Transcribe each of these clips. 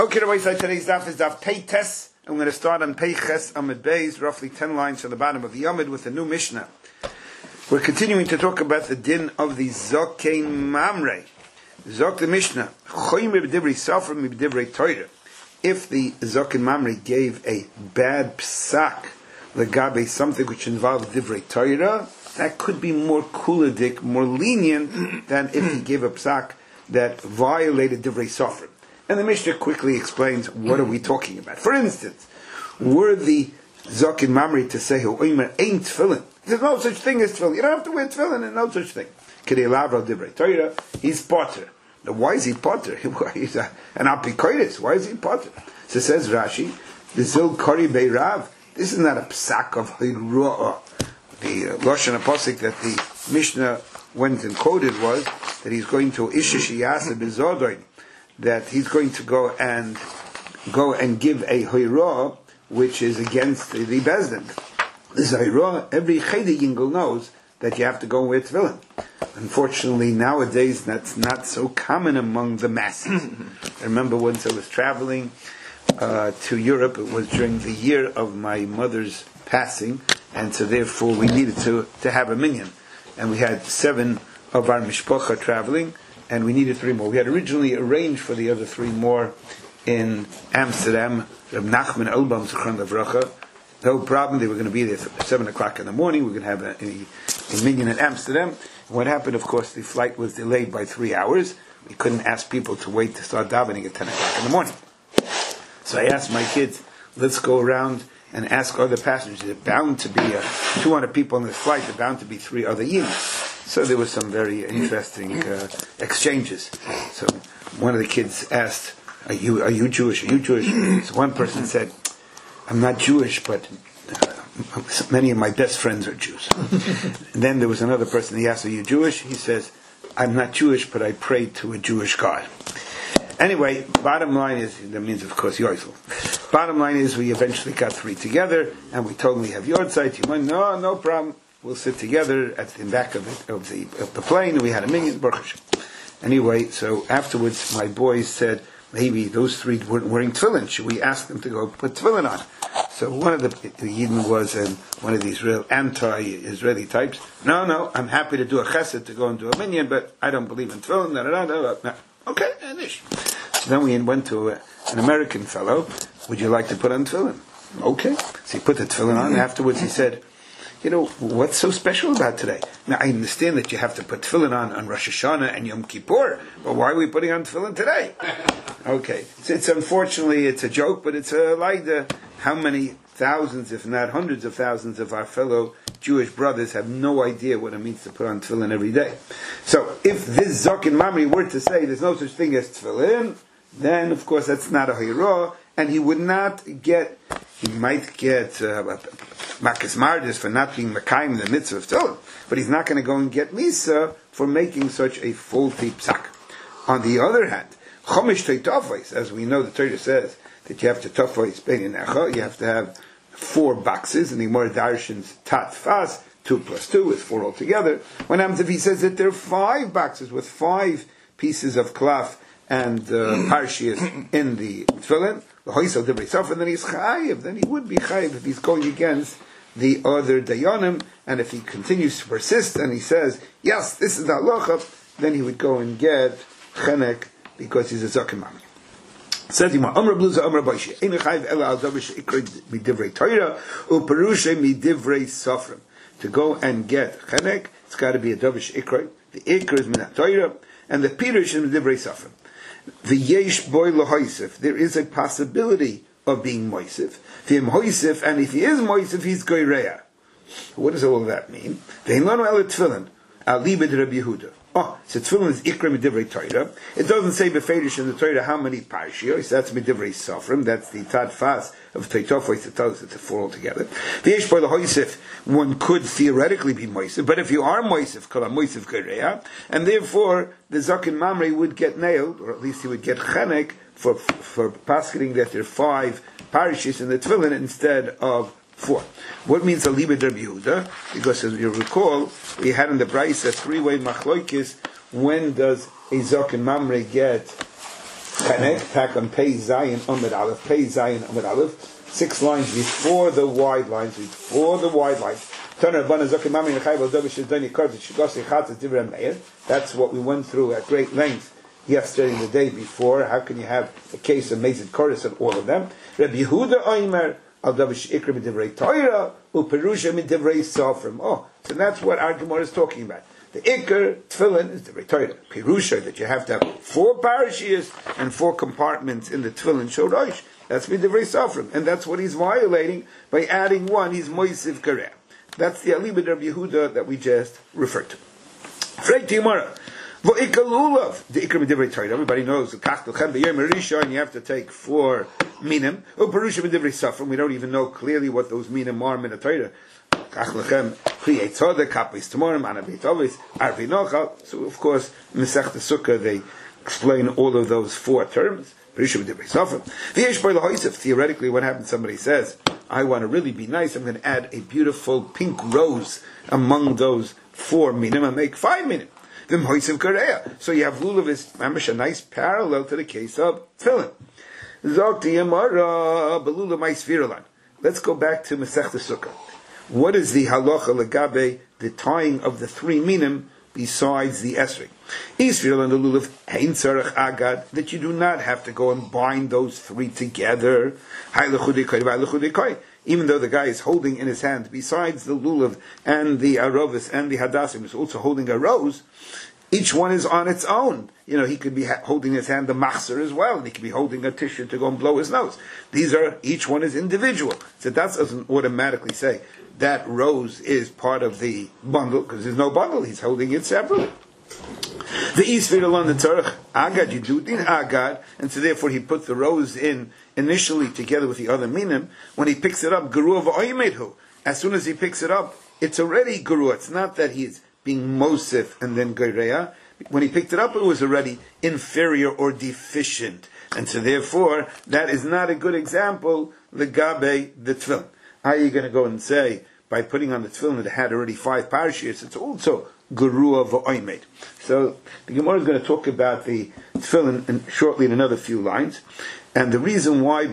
Okay, Rabbi, so today's daf is daf Peites. I'm going to start on Peiches Amid Beis, roughly 10 lines from the bottom of the Yamid with a new Mishnah. We're continuing to talk about the din of the Zokein Mamre. Zok the Mishnah, if the Zokein Mamre gave a bad psak, legabe, something which involved divrei Torah, that could be more kuladik, more lenient than if he gave a psak that violated divrei Sofrim. And the Mishnah quickly explains what are we talking about. For instance, were the Zokein Mamre to say, Oimer ain't tefillin, there's no such thing as tefillin. You don't have to wear tefillin and no such thing. Kedei lavra divrei Torah, he's potter. Now why is he potter? He's an apikoides. Why is he potter? So says Rashi, the Zil Kori Beirav, this is not a psak of Hiro'ah. The Lashon HaPosik that the Mishnah went and quoted was that he's going to Ishishiyasa Bizodoin, that he's going to go and give a Hiro'ah which is against the Bezdin. This Hiro'ah, every Chedi Yingel knows that you have to go and wear tefillin. Unfortunately, nowadays that's not so common among the masses. I remember once I was traveling to Europe. It was during the year of my mother's passing, and so therefore we needed to have a minyan. And we had 7 of our mishpacha traveling, and we needed 3 more. We had originally arranged for the other 3 more in Amsterdam. Reb Nachman Elbaum Zichron Livracha. No problem, they were going to be there at 7 o'clock in the morning. We were going to have a minyan in Amsterdam. And what happened, of course, the flight was delayed by 3 hours. We couldn't ask people to wait to start davening at 10 o'clock in the morning. So I asked my kids, let's go around and ask other passengers. There's bound to be 200 people on this flight. There are bound to be 3 other yiddish. So there was some very interesting exchanges. So one of the kids asked, Are you Jewish? Are you Jewish? So one person said, I'm not Jewish, but many of my best friends are Jews. And then there was another person, he asked, Are you Jewish? He says, I'm not Jewish, but I pray to a Jewish God. Anyway, bottom line is, that means of course Yoisel. Bottom line is, we eventually got 3 together, and we told him we have your side. He went, no problem. We'll sit together at the back of the plane, and we had a minyan, Baruch Hashem. Anyway, so afterwards, my boys said, maybe those 3 weren't wearing tefillin. Should we ask them to go put tefillin on? So one of the Yidden was one of these real anti-Israeli types. No, I'm happy to do a chesed to go and do a minyan, but I don't believe in tefillin. No. Okay, anish. So then we went to an American fellow. Would you like to put on tefillin? Okay. So he put the tefillin on. Afterwards he said, what's so special about today? Now, I understand that you have to put tefillin on Rosh Hashanah and Yom Kippur, but why are we putting on tefillin today? Okay. It's unfortunately, it's a joke, but it's like how many thousands, if not hundreds of thousands of our fellow Jewish brothers have no idea what it means to put on tefillin every day. So, if this Zokein Mamre were to say there's no such thing as tefillin, then of course that's not a Hiro'ah, and he might get Makas Mardis for not being Makayim the mitzvah of tefillin, but he's not going to go and get Misa for making such a faulty psak. On the other hand, Chomish Teitafos, as we know the Torah says that you have to tafos bein necha, you have to have 4 boxes, and the Gemara darshans tat fas, 2 plus 2 is 4 altogether. When he says that there are 5 boxes with 5 pieces of cloth and parshias in the tefillin, and then he's chayiv, then he would be chayiv if he's going against the other dayanim, and if he continues to persist and he says, yes, this is the halacha, then he would go and get chenek because he's a Zokein Mamre. Says Yima, Amr Bluza Amr Baishi, Ein chayiv ela al davish ikra midivrei Torah uperushe midivrei Sofrim. To go and get chenek, it's got to be a davish ikra. The ikra is minat Torah, and the pirush is midivrei Sofrim. The yesh boy lohoisif. There is a possibility of being moisif. V'im hoisif, and if he is moisif, he's goyreya. What does all of that mean? Ve'in lanu el tefillin al libed Rabbi Yehuda. So tefillin is ikra midivrei Torah. It doesn't say befedish in the Torah how many parshios. That's midivrei Sofrim. That's the tad fas of Teitofos that tells us it's 4 altogether. V'yesh boy lohoisif. One could theoretically be moisif, but if you are moisif, kol moisif goyreya, and therefore the Zokein Mamre would get nailed, or at least he would get chenek for paskening that there are 5 parishes in the tefillin instead of 4. What means a libed Rabbi Yehuda? Because as you recall, we had in the Brisa a 3-way machloikis. When does a Zokein Mamre get Chenek, pack on Pei Zayin Amid Aleph, Pei Zayin Amid Aleph, 6 lines before the wide lines, That's what we went through at great length yesterday and the day before. How can you have a case of Mezid Chorus and all of them? Rabbi Yehuda Oimer, Al Davish Ikra Midivrei Torah, Uperusha Midivrei Sofrim. Oh, so that's what our Gemara is talking about. The Iker, Tefillin, is the Torah. Pirusha, that you have to have 4 parashias and 4 compartments in the Tefillin Shodosh. That's Midivrei Sofrim. And that's what he's violating by adding 1. He's Moisiv Kareh. That's the Alibud Rabbi Yehuda that we just referred to. Freit Yomara. V'Ikalulav, the Ikra Midivrei Torah. Everybody knows the Kach L'chem B'Yom Rishon, and you have to take 4 minim. Uperusha Midivrei Sofrim. We don't even know clearly what those minim are in the Torah. So of course, Masechta Sukkah, they explain all of those 4 terms. Theoretically, what happens? Somebody says, I want to really be nice, I'm going to add a beautiful pink rose among those 4 minim and make 5 minim. So you have lulav is a nice parallel to the case of tefillin. Let's go back to Masechta Sukkah. What is the halacha legabe, the tying of the 3 minim besides the esrog? Isfir and the lulav hein tzarech agad, that you do not have to go and bind those 3 together. Even though the guy is holding in his hand, besides the lulav and the arovis and the hadassim, is also holding a rose. Each one is on its own. He could be holding his hand the machzer as well, and he could be holding a tissue to go and blow his nose. Each one is individual. So that doesn't automatically say that rose is part of the bundle, because there's no bundle, he's holding it separately. The Isfir alon the Tzarech Agad Yidudin Agad, and so therefore he put the rose in initially together with the other minim. When he picks it up, Geruah v'oymedhu. As soon as he picks it up, it's already Geruah. It's not that he's being Mosif and then Gereah. When he picked it up, it was already inferior or deficient. And so therefore, that is not a good example, Legabe the Tefillin. How are you going to go and say, by putting on the tefillin that had already 5 parashiyos, it's also Geruah v'oymed. So the Gemara is going to talk about the tefillin shortly in another few lines. And the reason why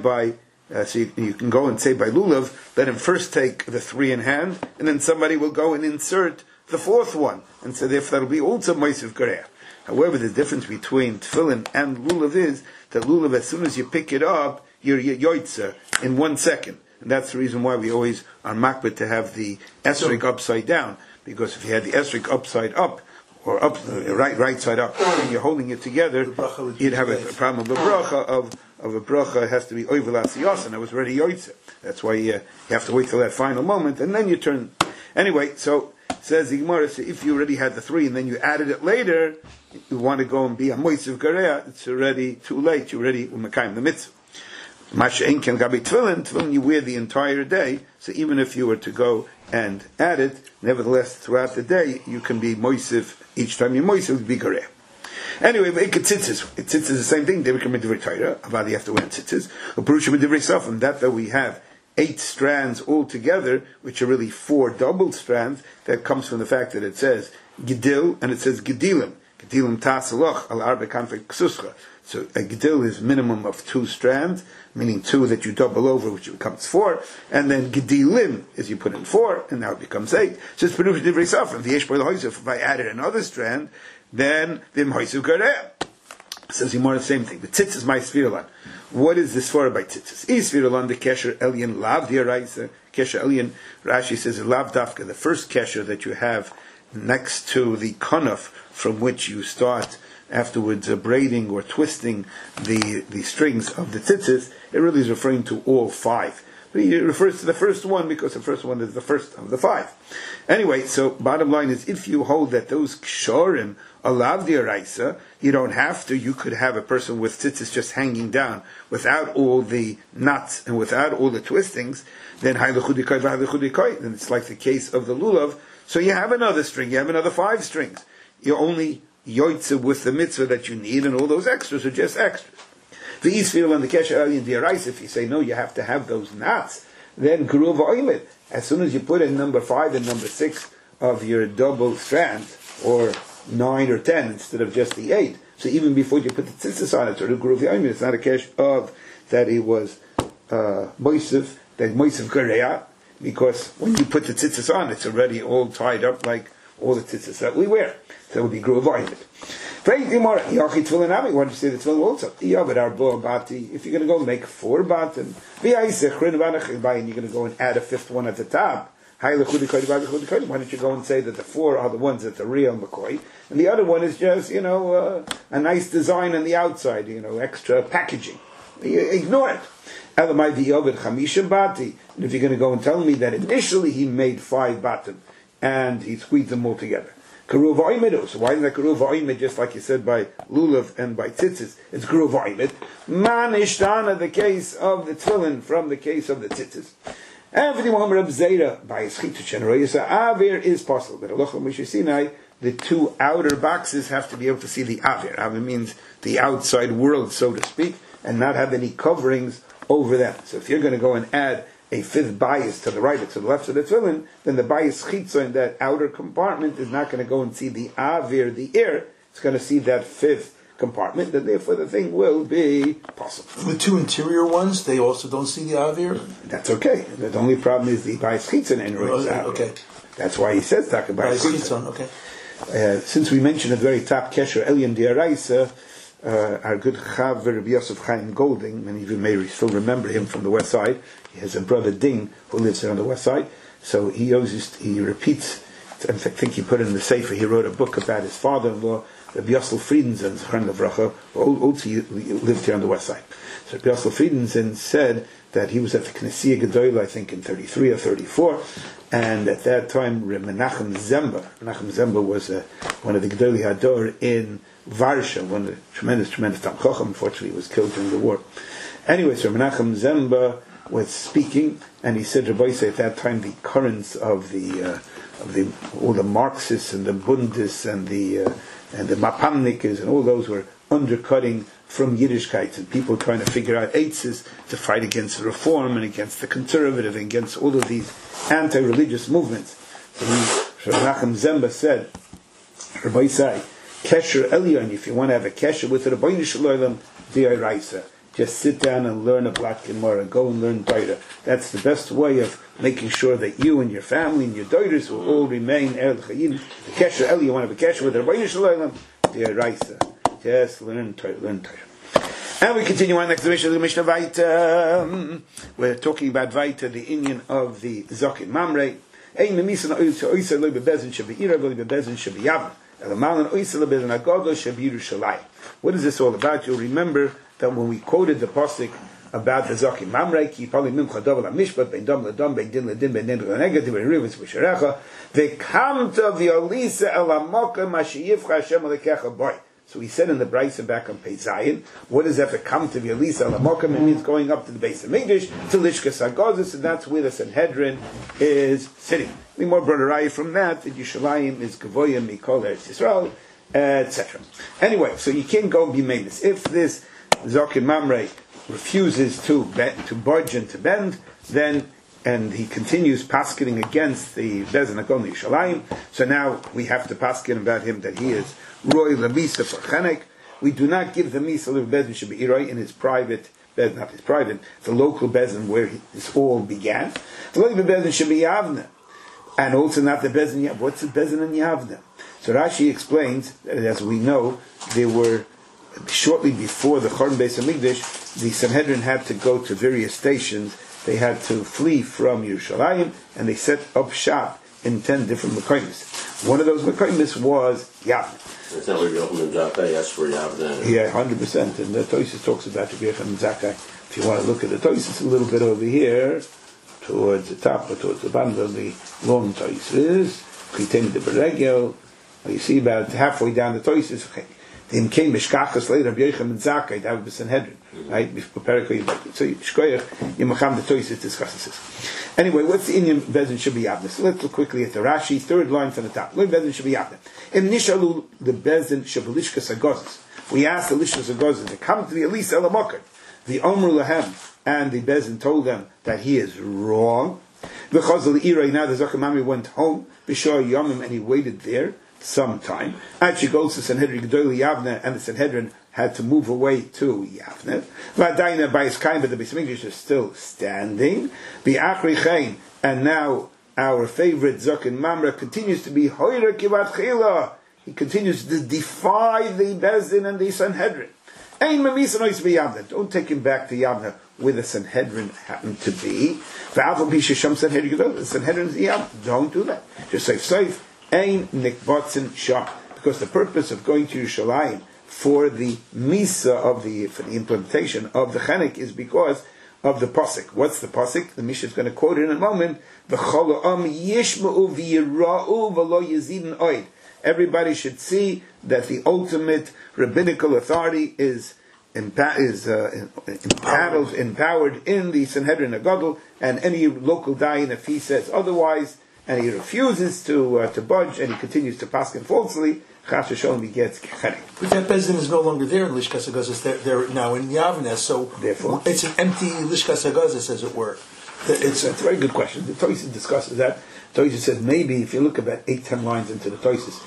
so you can go and say by lulav, let him first take the 3 in hand, and then somebody will go and insert the 4th one. And so therefore that'll be also Moisiv Gereah. However, the difference between tefillin and lulav is that lulav, as soon as you pick it up, you're yoitzer in 1 second. And that's the reason why we always are makbid to have the esrog upside down. Because if you had the esrog upside up, or up right side up, and you're holding it together, you'd have a problem of a bracha of a bracha has to be oivelas yasin. That was already yoitzer. That's why you have to wait till that final moment, and then you turn. Anyway, so says the Gemara, so if you already had the 3 and then you added it later, you want to go and be a moisiv gereah, it's already too late. You're already umekayim the mitzvah. Masha'en can gabi tefillin you wear the entire day, so even if you were to go and add it, nevertheless throughout the day you can be moisiv, each time you moisiv, be gereah. Anyway, tzitzis is the same thing. They become a divrei Torah. Avadi, you have to wear tzitzis. Uperushim divrei sofrim. That we have 8 strands all together, which are really 4 double strands. That comes from the fact that it says gedil and it says gedilim. Gedilim tasaloch al arbe kanfei ksuscha. So a gedil is minimum of 2 strands, meaning 2 that you double over, which becomes 4, and then gedilim is you put in 4, and now it becomes 8. So it's perush divrei sofrim. The yesh boy l'hoisuf. If I added another strand, then the Moisiv Gereah. Says Yomar the same thing. The tzitz is my sfiralan. What is this for by tzitzis? Is sfiralan the kesher elyon lav diaraisa? Kesher elyon, Rashi says lav dafka, the first kesher that you have next to the kanaf from which you start afterwards braiding or twisting the strings of the tzitzis, it really is referring to all 5. But he refers to the first one because the first one is the first of the 5. Anyway, so bottom line is, if you hold that those kshorim are lav diaraisa, you don't have to. You could have a person with tzitzis just hanging down without all the knots and without all the twistings. Then then it's like the case of the lulav. So you have another string. You have another 5 strings. You're only yoitze with the mitzvah that you need, and all those extras are just extras. The Isfir and the Kesher Elyon Diarais, if you say no, you have to have those knots, then Geruah v'oymed. As soon as you put in number 5 and number 6 of your double strands, or 9 or 10 instead of just the 8, So even before you put the tzitzis on it, or the Guruv Yoimid, it's not a kesh of that he was moisif, that moisif gareya, because when you put the tzitzis on, it's already all tied up like all the tzitzis that we wear. So it would be Guruv Yoimid. Why don't you say the tefillin also? If you're going to go make 4 batim, and you're going to go and add a 5th one at the top, why don't you go and say that the 4 are the ones that the real McCoy, and the other one is just, a nice design on the outside, extra packaging. You ignore it. And if you're going to go and tell me that initially he made 5 batim, and he squeezed them all together. Keruv Oimid. So why isn't that Keruv Oimid just like you said by Lulav and by Tzitzis? It's Keruv Oimid. Man Ishtana, the case of the tefillin from the case of the Tzitzis. Everything Muhammad Reb Zera by Eschitu Cheneroyasa Avir is possible. But Alocham Moshe Sinai, the 2 outer boxes have to be able to see the Avir. Avir means the outside world, so to speak, and not have any coverings over them. So if you're going to go and add a 5th bias to the right or to the left of the tefillin, then the bias chitza in that outer compartment is not going to go and see the avir, the air. It's going to see that 5th compartment, and therefore the thing will be possible. The 2 interior ones, they also don't see the avir? That's okay. The only problem is the bias chitza in avir. Okay. That's why he says talk about bias chitza. Okay. Since we mentioned at the very top Kesher Elyon Diaraisa, our good Chav Rabbi Yosef Chaim Golding, many of you may still remember him from the west side. He has a brother Ding who lives there on the west side. So he repeats, I think he put it in the Sefer, he wrote a book about his father-in-law, Rabbi Yossel Friedensen, Zechron Levracha, who also lived here on the west side. So Rabbi Yossel Friedensen said that he was at the Knessia Gedolah, I think in 33 or 34, and at that time Menachem Zemba was one of the Gedolei Hador in Varsha, one of the tremendous Tam Chacham. Unfortunately, he was killed during the war. Anyway, so Menachem Zemba was speaking, and he said, Rabbi say at that time the currents of all the Marxists and the Bundists and the Mapamnikas and all those were undercutting from Yiddishkeit, and people trying to figure out eitzes to fight against reform and against the conservative and against all of these anti-religious movements. So Menachem Zemba said, Rabbi say, Kesher Elyon, if you want to have a kesher with the Rabbeinu Shalom, Di'araisa. Just sit down and learn a Black Gemara. Go and learn Torah. That's the best way of making sure that you and your family and your daughters will all remain El Chayim. The Kesher Elyon, you want to have a kesher with the Rabbeinu Shalom, Di'araisa. Just learn Torah. And we continue on next division of the Mishnah Vaita. We're talking about Vaita, the Inyan of the Zokin Mamre. What is this all about? You'll remember that when we quoted the pasuk about the Zokin Mamre, ki pali mimcha davar mishpat ben dam ladam ben din ladin ben nen negative ben rivus v'sharecha v'kamta v'olisa el hamoka mashiyivcha Hashem alekecha boy. So he said in the Brisa back on Pei Zayin, what does that come to Yalisa al-Mokum? It means going up to the base of Mikdash, to Lishkas HaGozis, and that's where the Sanhedrin is sitting. We more brought a raya from that Yushalayim is Gavoyim, Mikol Eretz Yisrael, etc. Anyway, so you can't go and be famous. If this Zokin Mamre refuses to budge and to bend, then and he continues paskening against the Bezin Hakol Yushalayim, so now we have to paskin about him that he is Roy Lamisa for Chenek. We do not give the Misa of Bezin should be Iroi in his private, not his private, the local Bezin where this all began. The local Bezin should be Yavna. And also not the Bezin, what's the Bezin in Yavna? So Rashi explains that as we know, there were, shortly before the Chorban Beis HaMikdash, the Sanhedrin had to go to various stations. They had to flee from Yerushalayim, and they set up shop in 10 different Mekoimis. One of those Mekoimis was Yavna. Is that where Yochanan Zakkai asked for Yavna? Yeah, 100%. And the Tosfos talks about Rabbi Yochanan Zakkai. If you want to look at the Tosfos a little bit over here, towards the top or towards the bottom of the long Tosfos, Chitem de Beregel, you see about halfway down the Tosfos, okay. Then came Mishkachas later, Rabbi Yochanan Zakkai, that was the Sanhedrin, right? So Shkoyach, Yemacham the Tosfos discusses this. Anyway, what's the Indian Bezin should be Yavna? So let's look quickly at the Rashi, third line from the top. Look, Bezin should be Yavna. In Nishalu, the Bezin Shabalishkas Agozis. We asked the Lishkas Agozis to come to the Elisa Elamokar. The Omer Lahem, and the Bezin told them that he is wrong. Because of the Irai, now the Zokin Mamre went home, Bishar Yomim, and he waited there. some time. Actually goes to Sanhedrin Gedolei Yavne, and the Sanhedrin had to move away to Yavne. Vadaina by his kind, but the Beis Hamikdash is still standing. The Achri Chain, and now our favorite Zokin Mamre continues to be Hoira Kivat Chila. He continues to defy the Bezdin and the Sanhedrin. Don't take him back to Yavne where the Sanhedrin happened to be. The Sanhedrin is Yavne. Don't do that. Just say safe. Ein nikbatzin shah. Because the purpose of going to Yerushalayim for the misa for the implementation of the Chanuk is because of the pasuk. What's the pasuk? The Mishnah is going to quote it in a moment. V'chol ha'am yishma'u v'yira'u v'lo yazidin oid. Everybody should see that the ultimate rabbinical authority is empowered in the Sanhedrin Agadol, and any local dayan, if he says otherwise, and he refuses to budge, and he continues to paskin falsely, Chas v'sholom, he gets chenek. But that Bezdin is no longer there in Lishkas Hagazos. They're now in Yavne, so therefore it's an empty Lishkas Hagazos, as it were. It's a very good question. The Tosfos discusses that. Tosfos says maybe if you look about 8-10 lines into the Tosfos,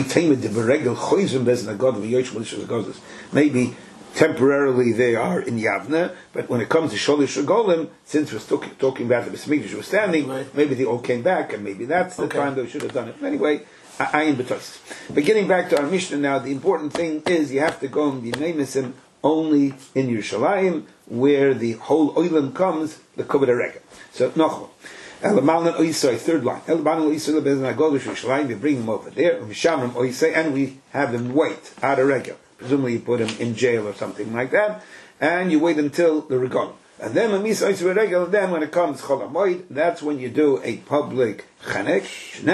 maybe temporarily they are in Yavne, but when it comes to Sholish Regolim, since we're still talking about the Beis Hamikdash was standing, right, maybe they all came back, and maybe that's the time they should have done it. Anyway, I am B'Tosfos. But getting back to our Mishnah now, the important thing is you have to go and be Nemesim only in Yerushalayim, where the whole Oilam comes, the Koved HaRegel. So, Nochel. Elamalan Oisai, third line. Elamalan Oisai, Lebezin HaGodesh Yerushalayim, we bring him over there, Mishamram Oisai, and we have them wait, out of Regel. Presumably you put him in jail or something like that, and you wait until the Regal. And then when it comes Chol HaMoed, that's when you do a public Chanuk.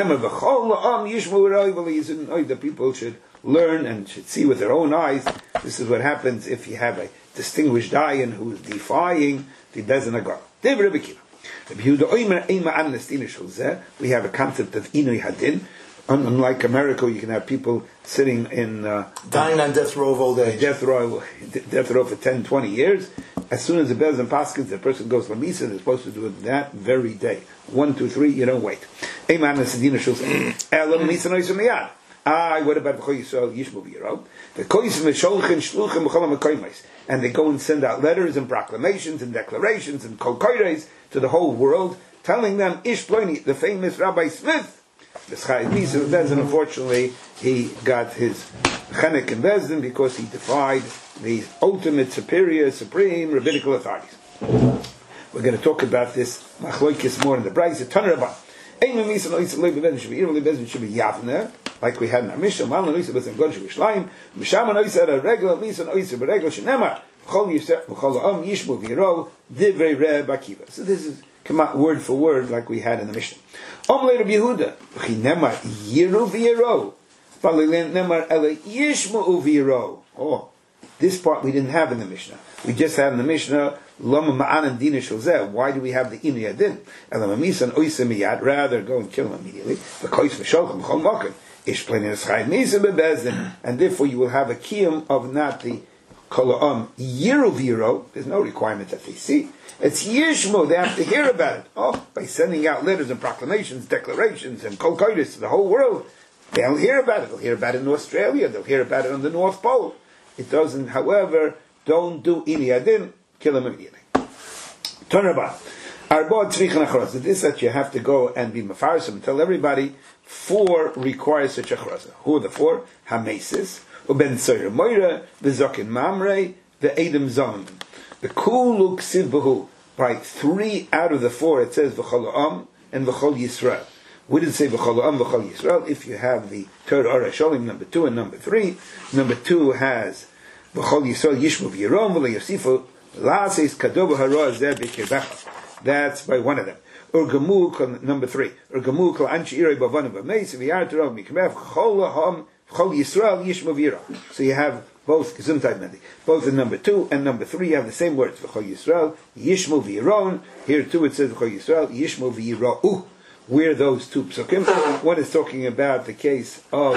The people should learn and should see with their own eyes. This is what happens if you have a distinguished dayan who is defying the Bezdin Agar. We have a concept of Inui Hadin. Unlike America, you can have people sitting in dying on death row of old age, death row for 10, 20 years. As soon as the Bezdin Paskins, the person goes Lamisa, they're supposed to do it that very day. 1, 2, 3, you don't wait. What about B'chol Yisrael Yishmu V'Yirov? The Koysim V'Sholchin Shluchim B'Chol HaMakoymes, and they go and send out letters and proclamations and declarations and kol koires to the whole world, telling them Ish Ploni, the famous Rabbi Smith, the Schai Misa of Bezdin, unfortunately, he got his Chanuk in Bezdin because he defied the ultimate supreme rabbinical authorities. We're going to talk about this Machloikis more in the Brayz. Tanur Rabban. Should be Yavne, like we had in our Mishnah. Malan Oisa Bezdin Godesh Yerushalayim. Mishaman Oisa at a regular Misan Oisa Beregel Shenemar. V'chol Ha'am Yishmu V'Yiro Divrei Reb Akiva. So this is come out word for word like we had in the Mishnah. Omle Rabbi Yehuda, V'chinemar Yiru V'Yiro, V'chinemar Ele Yishmu V'Yiro. Oh, this part we didn't have in the Mishnah. We just had in the Mishnah Lama Ma'anan Dina Shulzeh. Why do we have the Inu Yadin? Elam Misan Oisa Miyad. Rather go and kill him immediately. V'kois V'Sholchem Chol Moken. Ish Pleni Eschai Misa Bebezdin. And therefore you will have a kiyum of not the Kola'am Yiru V'Yiro. There's no requirement that they see. It's Yishmu, they have to hear about it. Oh, by sending out letters and proclamations, declarations, and kol kodesh to the whole world, they'll hear about it. They'll hear about it in Australia, they'll hear about it on the North Pole. It doesn't, however, don't do Ini Adin, kill him immediately. Turn about. Arba'at tzrichan achroza. This that you have to go and be mefarsim and tell everybody 4 requires such achroza. Who are the 4? Hamesis, uben tzoyer moira, v'zokin mamrei, v'edem zomim. The kuluk sivbahu. By 3 out of the 4 it says v'chol ha'am and v'chol Yisrael. We didn't say v'chol ha'am v'chol Yisrael. If you have the Torah Ara Sholim number 2 and number 3, number 2 has v'chol Yisrael yishmu v'yirom v'le yosifu la'aseis kadoba hara zeh b'kirbecha. That's by one of them. Urgamu number 3. Urgamu kol anchi irei bavanu b'meis v'yartarav mikmef v'chol ha'am v'chol Yisrael yishmu v'yirom. So you have both both in number 2 and number 3 have the same words. V'chol Yisrael Yishmu v'Yiron. Here too it says V'chol Yisrael Yishmu v'Yira'u. Where those 2 psukim? One is talking about the case of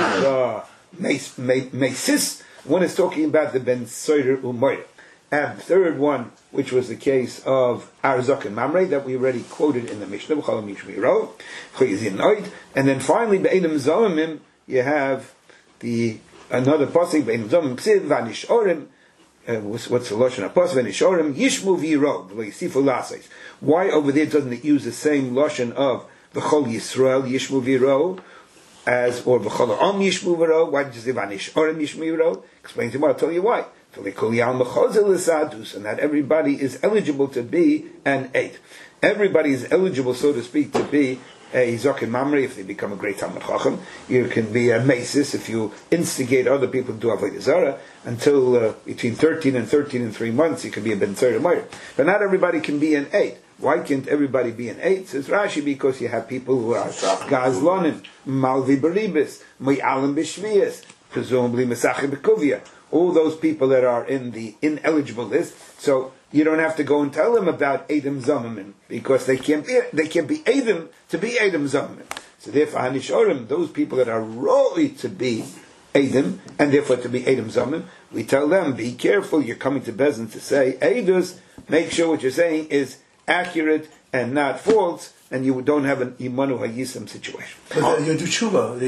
Mesis. One is talking about the Ben Soyer Umoyer. And the third one, which was the case of Arzok and Mamre, that we already quoted in the Mishnah. V'chol Yishmu v'Yira'u. And then finally Be'edem Zomimim you have another pasuk, Bein Zomim Ksiv, Vanish Orim. What's the lashon of pasuk? Vanish Orim, Yishmu V'Yiro, V'Yisifu Lasais. Why over there doesn't it use the same lashon of V'Chol Yisrael, Yishmu V'Yiro, as, or V'Chol Am Yishmu V'Yiro? Why did you say Vanish Orim, Yishmu V'Yiro? Explain to me, I'll tell you why. And that everybody is eligible to be an Eid. Everybody is eligible, so to speak, to be a Zokin Mamri if they become a great Talmud Chacham. You can be a Mesis if you instigate other people to do Avodah Zarah. Until between 13 and 3 months, you can be a Ben Tzor Meir. But not everybody can be an Eid. Why can't everybody be an Eid? Says Rashi, because you have people who are Gazlonim, Malvi Beribis, Mo'alim B'Shviyas, presumably Mesachim B'Kuvia. All those people that are in the ineligible list. So you don't have to go and tell them about Edom Zomimim, because they can't be Edom to be Edom Zomimim. So therefore, Hanishorim, those people that are roi to be Edom, and therefore to be Edom Zomimim, we tell them, be careful, you're coming to Bezin to say Eidos, make sure what you're saying is accurate and not false, and you don't have an Imanu Hayisim situation. But they do tshuva.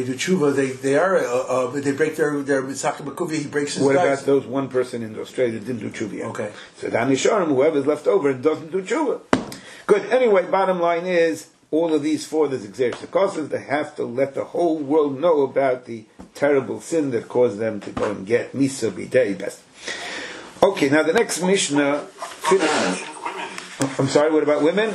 They break their Mitzachim B'Kuvia, he breaks his What guys. about those one person in Australia that didn't do tshuva yet? Okay. So the Hanishorim, whoever's left over, doesn't do tshuva. Good. Anyway, bottom line is, all of these four, there's exeris, they have to let the whole world know about the terrible sin that caused them to go and get Misa B'Dei best. Okay, now the next Mishnah. I'm sorry, what about women?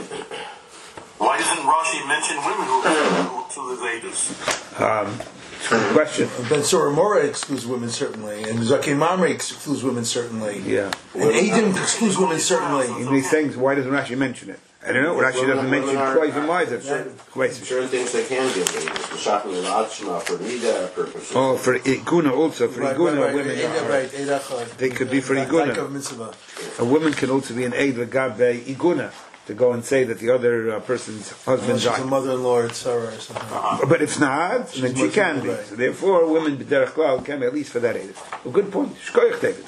Why doesn't Rashi mention women who the Vedas? Good question. Ben Sora Mora excludes women certainly, and Zakin Mamre excludes women certainly. Yeah. And Edom excludes women certainly. In these things, why doesn't Rashi mention it? I don't know. Rashi doesn't mention twice and wiser. Certain things they can give Vedas. The Shachim and Adshma for Nida purposes. Oh, for Iguna also. For Iguna, women they could be for Iguna. A woman can also be an Eid Lagabe Iguna, to go and say that the other person's husband died. She's a mother-in-law at Sarah or something. But if not, then she can be. So therefore, women b'derech klal can be at least for that Eid. Well, good point. Shkoyach, David.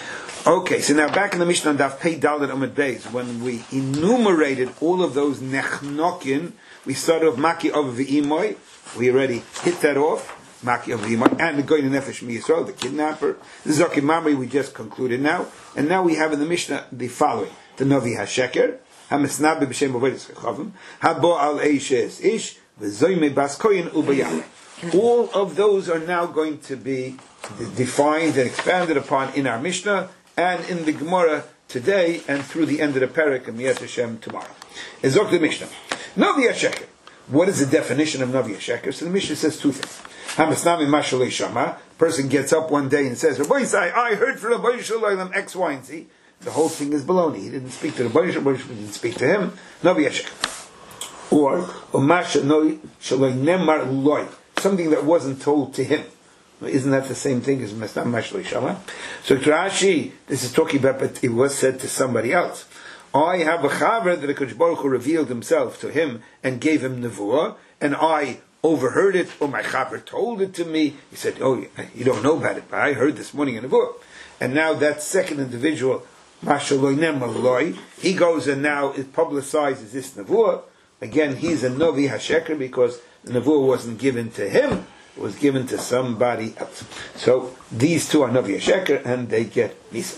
Okay, so now back in the Mishnah Daf Pei Dalet Amud Beis, when we enumerated all of those nechnokin, we started off Maki of V'imoy. We already hit that off. Maki of V'imoy, and the Goyin Nefesh Miyisrael, the kidnapper. The Zokin Mamri we just concluded now, and now we have in the Mishnah the following: the Novi HaSheker, HaMesnabe b'Shem Avodas Chavim, Habo al Eishes Ish, V'Zoyme Bas Koyin Ubayam. All of those are now going to be defined and expanded upon in our Mishnah and in the Gemara today and through the end of the Perek and Yet Hashem tomorrow. Ezok the Mishnah. Novi HaSheker. What is the definition of Novi HaSheker? So the Mishnah says two things. HaMesnami Mashalei Shama. Person gets up one day and says, Rabbi Yisai, I heard from Rabbi Shalom X, Y, and Z. The whole thing is baloney. He didn't speak to Rabbi Shalom, didn't speak to him. Novi HaSheker. Or Umasha Noi Shaloi Nemar Loi. Something that wasn't told to him. Isn't that the same thing as Mesnam Mashloi Shama? So Rashi, this is talking about, but it was said to somebody else. I have a chaver that the Kodesh Baruch Hu revealed himself to him and gave him nevuah, and I overheard it, or my chaver told it to me. He said, oh, you don't know about it, but I heard this morning a nevuah. And now that second individual, Mashloi Nemaloi, he goes and now it publicizes this nevuah. Again, he's a Novi HaSheker because the nevuah wasn't given to him. It was given to somebody else. So these two are Novi HaSheker and they get Misa.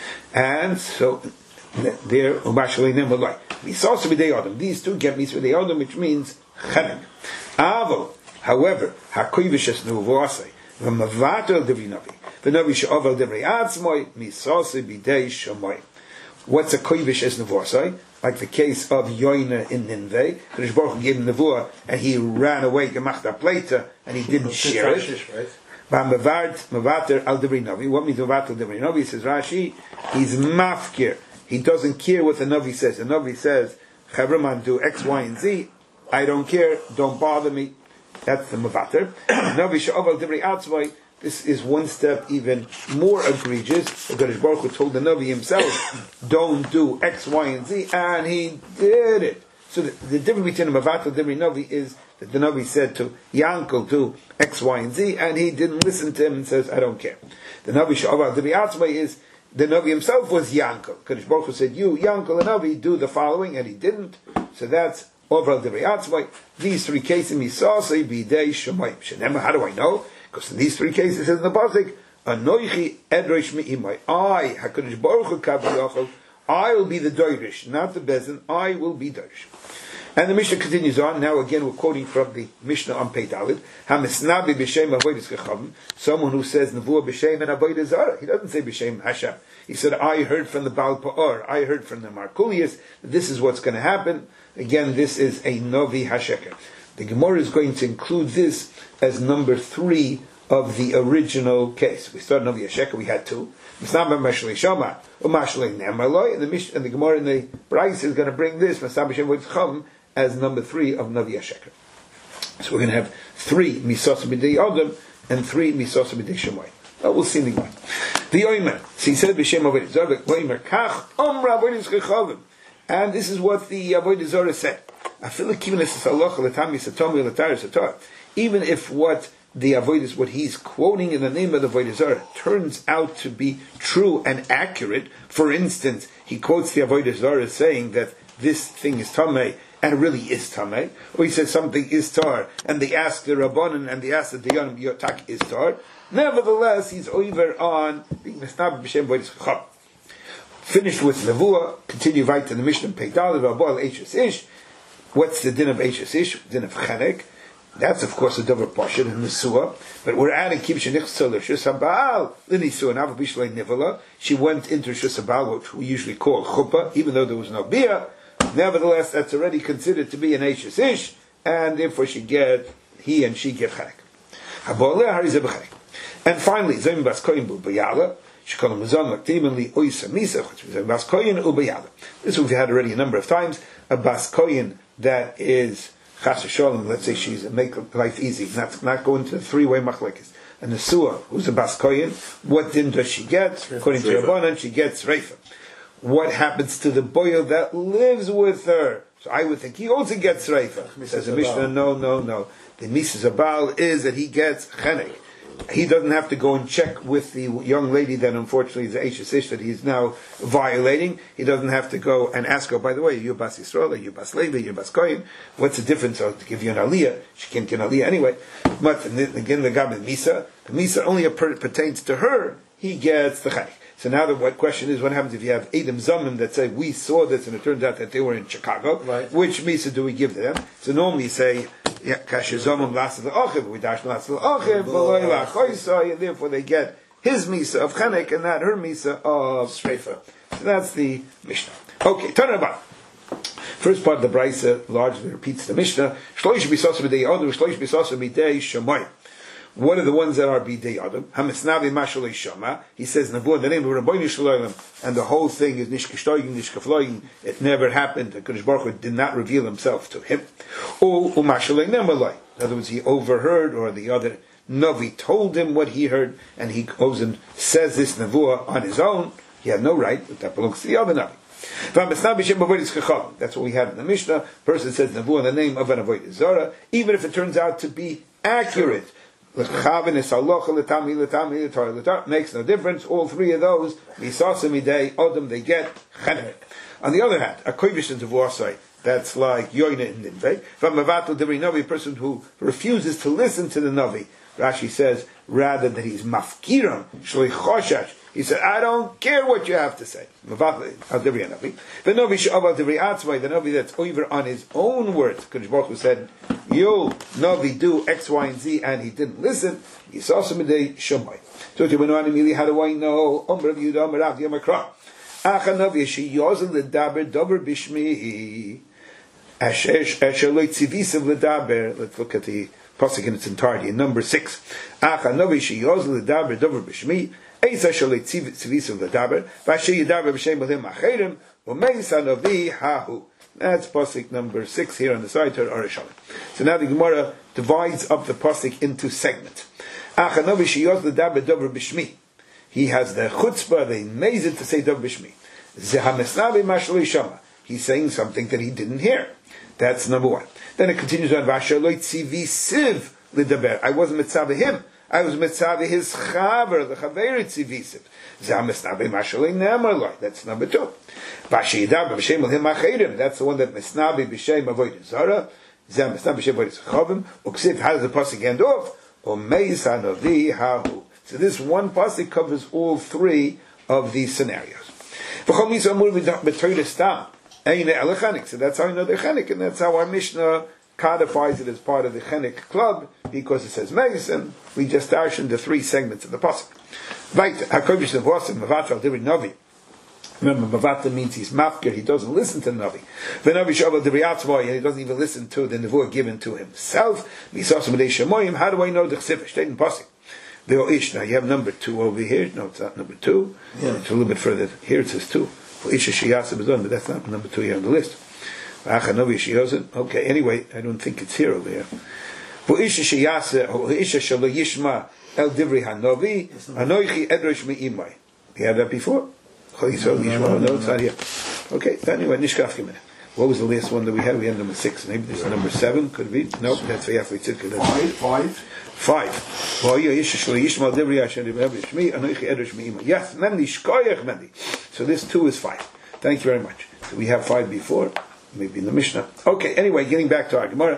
And so they're Ubashali Nemaloi. Misa also b'dei Adam. These two get Misa b'dei Adam, which means Chenek. Avo, however, HaKoyvishes Nevuasai, V'mavato Devri Novi, V'novi She'ovel Devri Atzmoi, Misase b'dei Shamoy. What's a Koyvishes Nevuasai? Like the case of Yoina in Ninveh, Kodesh Baruch Hu gave him nevuah and he ran away, gemachta pleita, and he didn't share it. Mavater al Devri Novi. What means Mavater al Devri Novi? Says Rashi, he's mafkir. He doesn't care what the Novi says. The Novi says, Chavraman do X, Y, and Z. I don't care. Don't bother me. That's the Mavater. Novi she'ov al Devri Atzvai. This is one step even more egregious. The Kodesh Baruch Hu told the Navi himself, don't do X, Y, and Z, and he did it. So the difference between a Mavato and Devri Navi is that the Navi said to Yankel, do X, Y, and Z, and he didn't listen to him and says, I don't care. The Navi Sha'avar Devri Atzmai is, the Navi himself was Yankel. Kodesh Baruch Hu said, you, Yankel and Navi, do the following, and he didn't. So that's Overal Divrei Atzmai. These three cases, Misasei Bidei Shemayim. Shenema, how do I know? Because in these three cases, it says in the pasuk, Anoichi Edrosh Me'imai. I, HaKadosh Baruch Hu Kaviyachol, I will be the Doirish, not the Bezin, I will be Doirish. And the Mishnah continues on. Now again we're quoting from the Mishnah on Pei Dalet. HaMisnabi b'shem avodas chachamim. Someone who says Nevuah b'shem and avodas zara. He doesn't say b'shem Hashem. He said, I heard from the Baal Pa'or, I heard from the Markulius, this is what's going to happen. Again, this is a Novi HaSheker. The Gemara is going to include this as number 3 of the original case. We started Novi HaSheker, we had 2. Misnaba Mashlei Shama, Umashlei Nemaloi, and the Gemara in the Bryce is going to bring this, Misnaba b'shem avodas chachamim, as number 3 of Novi HaSheker. So we're going to have 3 Misos B'dei Adam and 3 Misos B'dei Shemoy. We'll see in the Gemara. The Oimer, so he said B'Shem Avodah Zarah, Oimer Kach, Omra Avodas Chachamim. And this is what the Avodah Zarah said. Even if what the Avodah, what he's quoting in the name of the Avodah Zarah turns out to be true and accurate, for instance, he quotes the Avodah Zarah saying that this thing is Tameh, and it really is Tameh, or he says something is Tar, and they ask the Rabbanan, and they ask the Dayanim, Yotak is Tar. Nevertheless, he's over on being Misnab B'Shem Avodas Chachamim. Finished with Nevuah, continue right to the Mishnah Pei Dalet, Rabbael Eishes Ish. What's the din of Eishes Ish? Din of Chenek. That's of course a Dover Pashat and Nesua, but we're adding Kib Shenichtzah L'Shus HaBaal L'Nisua Nav Bishlei Nivala. She went into Shus HaBaal, which we usually call Chuppah, even though there was no Bia. Nevertheless, that's already considered to be an Eishes Ish, and therefore he and she get Chenek. And finally, Zayim Bas Koyin B'Bayala, Shekol Mizan Maktim and Li Oysa Misa, which is Bas Koyin U'Bayala. This we've had already a number of times. A Bas Koyin that is Chas Shalom, let's say she's make life easy, not go into 3-way machlekes. A Nesua, who's a Bas Koyin, what din does she get? According to Rabbanan, she gets Reifa. What happens to the boy that lives with her? So I would think he also gets Reifa. Says the Mishnah, no. The Mises Abal is that he gets Chenek. He doesn't have to go and check with the young lady that unfortunately is the Eishes Ish that he's now violating. He doesn't have to go and ask her, by the way, you're Bas Yisrael, you're Bas Levi, you're Bas Koyin. What's the difference? To give you an Aliyah. She can't get an Aliyah anyway. But again, the Gab Misa, the Misa only pertains to her. He gets the Chenek. So now the question is, what happens if you have Edom Zomim that say, we saw this and it turned out that they were in Chicago? Right. Which Misa do we give to them? So normally you say, Kasher Zomim Lasal Achiv, we dash Lasal Achiv, and therefore they get his Misa of Chenek and not her Misa of Shreifa. So that's the Mishnah. Okay, turn it about. First part of the Brisa largely repeats the Mishnah. Shloish B'Sasa B'Dei Adam, Shloish B'Sasa B'Dei Shemayim. What are the ones that are bidei adam? Hamisnavi mashalei shama. He says Nevuah in the name of Rabbeinu Shalom, and the whole thing is nishkashtoying, nishkafloying. It never happened. The Kodesh Baruch Hu did not reveal Himself to him. Or umashalei nemaloi. In other words, he overheard, or the other Navi told him what he heard, and he goes and says this Nevuah on his own. He had no right, but that belongs to the other Navi. That's what we have in the Mishnah. Person says Nevuah in the name of an Avodah Zarah, even if it turns out to be accurate. Makes no difference. All 3 of those, Adam, they get Chenek. On the other hand, a Kovish and Devuasai, that's like Yoina in Ninveh. From Mavatul Dibri Navi, a person who refuses to listen to the Navi. Rashi says, rather that he's Mafkiram, Shloi Choshash. He said, I don't care what you have to say. The Navi that's over on his own words. Kodesh Baruch Hu said, you, Navi, do X, Y, and Z, and he didn't listen. He saw some day Shomai. So how do I know? Omrav Yudah, Omrav Yamakra. Acha Navi, she yozel ledaber, dober bishmi. Asher loy tzivisav ledaber. Let's look at the pasuk in its entirety. In number 6. Acha Navi, she yozel ledaber, dober bishmi. That's pasuk number 6 here on the side to Arishalim. So now the Gemara divides up the pasuk into segments. He has the chutzpah, the mezid to say Dov Bishmi. He's saying something that he didn't hear. That's number 1. Then it continues on, I wasn't mitzvah him. I was mitzavi his chaver, the chaverit tzivisiv. Zamisnabi mashalei nemarloi. That's number 2. Vashidav b'shem l'him acherim. That's the one that misnabi b'shem avoid zara. Zamisnabi b'shem avoid zachavim. Uksiv, how does the pasuk end off? O meis hanovi hahu. So this one pasuk covers all 3 of these scenarios. So that's how I know the chenik, and that's how our Mishnah codifies it as part of the chenik club, because it says meis, and we just darshan the 3 segments of the pasuk. Remember, Mavata means he's mafkir, he doesn't listen to the Navi. The Navi Shabbat Deviatzvah, and he doesn't even listen to the Nevuah given to himself. How do I know the Chsif? State in pasuk. Now you have number 2 over here. No, it's not number 2. Yeah. It's a little bit further. Here it says 2. For Isha Shiyasa Bazon, but that's not number 2 here on the list. Okay, anyway, I don't think it's here over here. For Isha Shiyasa, or Isha Shalo Yishma El Divri Hanovi, Anoichi Edrosh Me'imai. We had that before? No, it's not here. Okay, anyway, Nishkaf Kimin. What was the last one that we had? We had number 6. Maybe this is number 7, could it be? No, that's Vayafli Tzidka. 5. Yes, so this 2 is 5. Thank you very much. So we have 5 before, maybe in the Mishnah. Okay, anyway, getting back to our Gemara.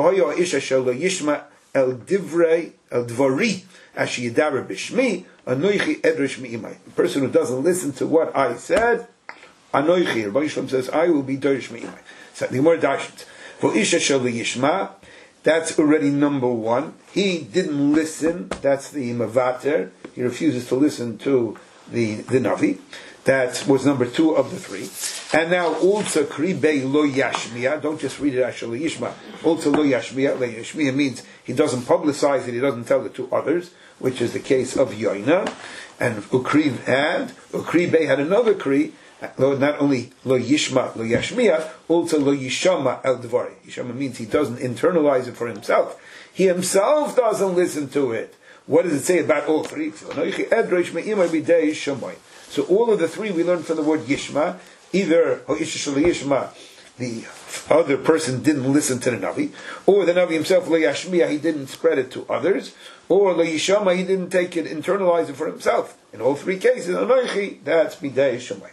A person who doesn't listen to what I said, Anoichi, Rabbi Yishlom says, I will be Dorish Me'imai. So the Gemara dashes. For Isha Shelo Yishma, that's already number 1. He didn't listen. That's the Mavater. He refuses to listen to the Navi. That was number 2 of the 3. And now also Kribe Lo Yashmiya. Don't just read it Ashal Yishma. Also Lo Yashmiya. Lo Yashmiya means he doesn't publicize it. He doesn't tell it to others, which is the case of Yoina. And Ukribe had another Kri. Not only Lo Yishma, Lo Yashmiya, also Lo Yishama El Dvari. Yishama means he doesn't internalize it for himself. He himself doesn't listen to it. What does it say about all 3? So all of the 3 we learn from the word Yishma. Either Yishma, the other person didn't listen to the Navi, or the Navi himself, Lo Yashmiya, he didn't spread it to others, or Lo Yishama, he didn't take it, internalize it for himself. In all 3 cases, Anoichi, that's Bidei Shomai.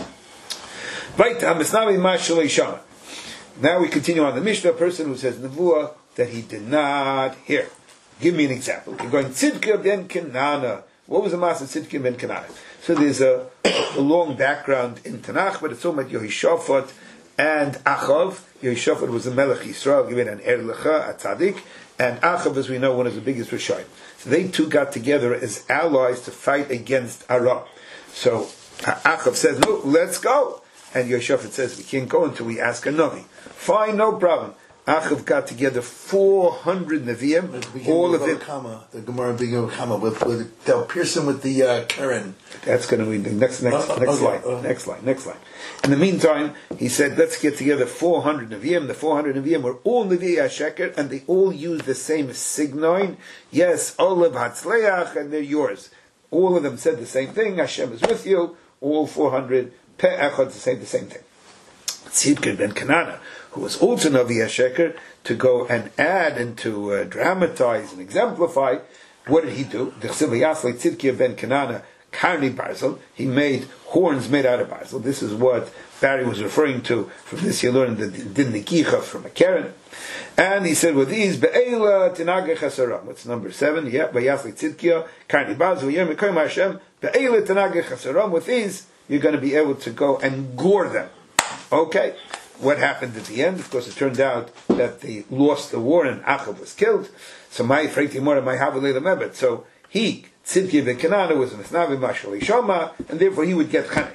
Now we continue on the Mishnah, a person who says Nevuah that he did not hear. Give me an example. You're going Tzidkiyah ben Kenana. What was the master Tzidkiyah ben Kenana? So there's a long background in Tanakh, but it's all about Yehoshaphat and Achav. Yehoshaphat was the Melech Yisrael, given an Erlecha, a Tzaddik, and Achav, as we know, one of the biggest Rishayim. So they 2 got together as allies to fight against Aram. So Achav says, "No, let's go." And Yehoshaphat says, we can't go until we ask a Navi. Fine, no problem. Achav got together 400 Nevi'im, all of it. The Gemara beginning of Kama, they'll pierce him with the Karen. That's going to be the next line. Next line. In the meantime, he said, let's get together 400 Nevi'im. The 400 Nevi'im were all Nevi'ai HaSheker, and they all used the same signon. Yes, Olev Hatzleach, and they're yours. All of them said the same thing. Hashem is with you. All 400 Pe'echad to say the same thing. Tzidkiyah ben Kenana, who was also Navi HaSheker, to go and add and to dramatize and exemplify, what did he do? Tzidkiyah ben Kenana, Karni Barzel, he made horns made out of Barzel. This is what Barry was referring to. From this you learn the Din Nikicha from a Karen. And he said, with these, Be'ela Tinageh Chasaram. What's number 7? Yeah, Vayasli Tzidkiyah, Karni Barzel, Yom Yekoyim Hashem, Be'ela Tinageh Chasaram. With these, you're going to be able to go and gore them. Okay, what happened at the end? Of course, it turned out that they lost the war and Achav was killed. So my Freitimora, my Havalei Mebet. So he, Tzidkiyah ben Kenana, was a Misnavi Mashal Shoma, and therefore he would get Chanek.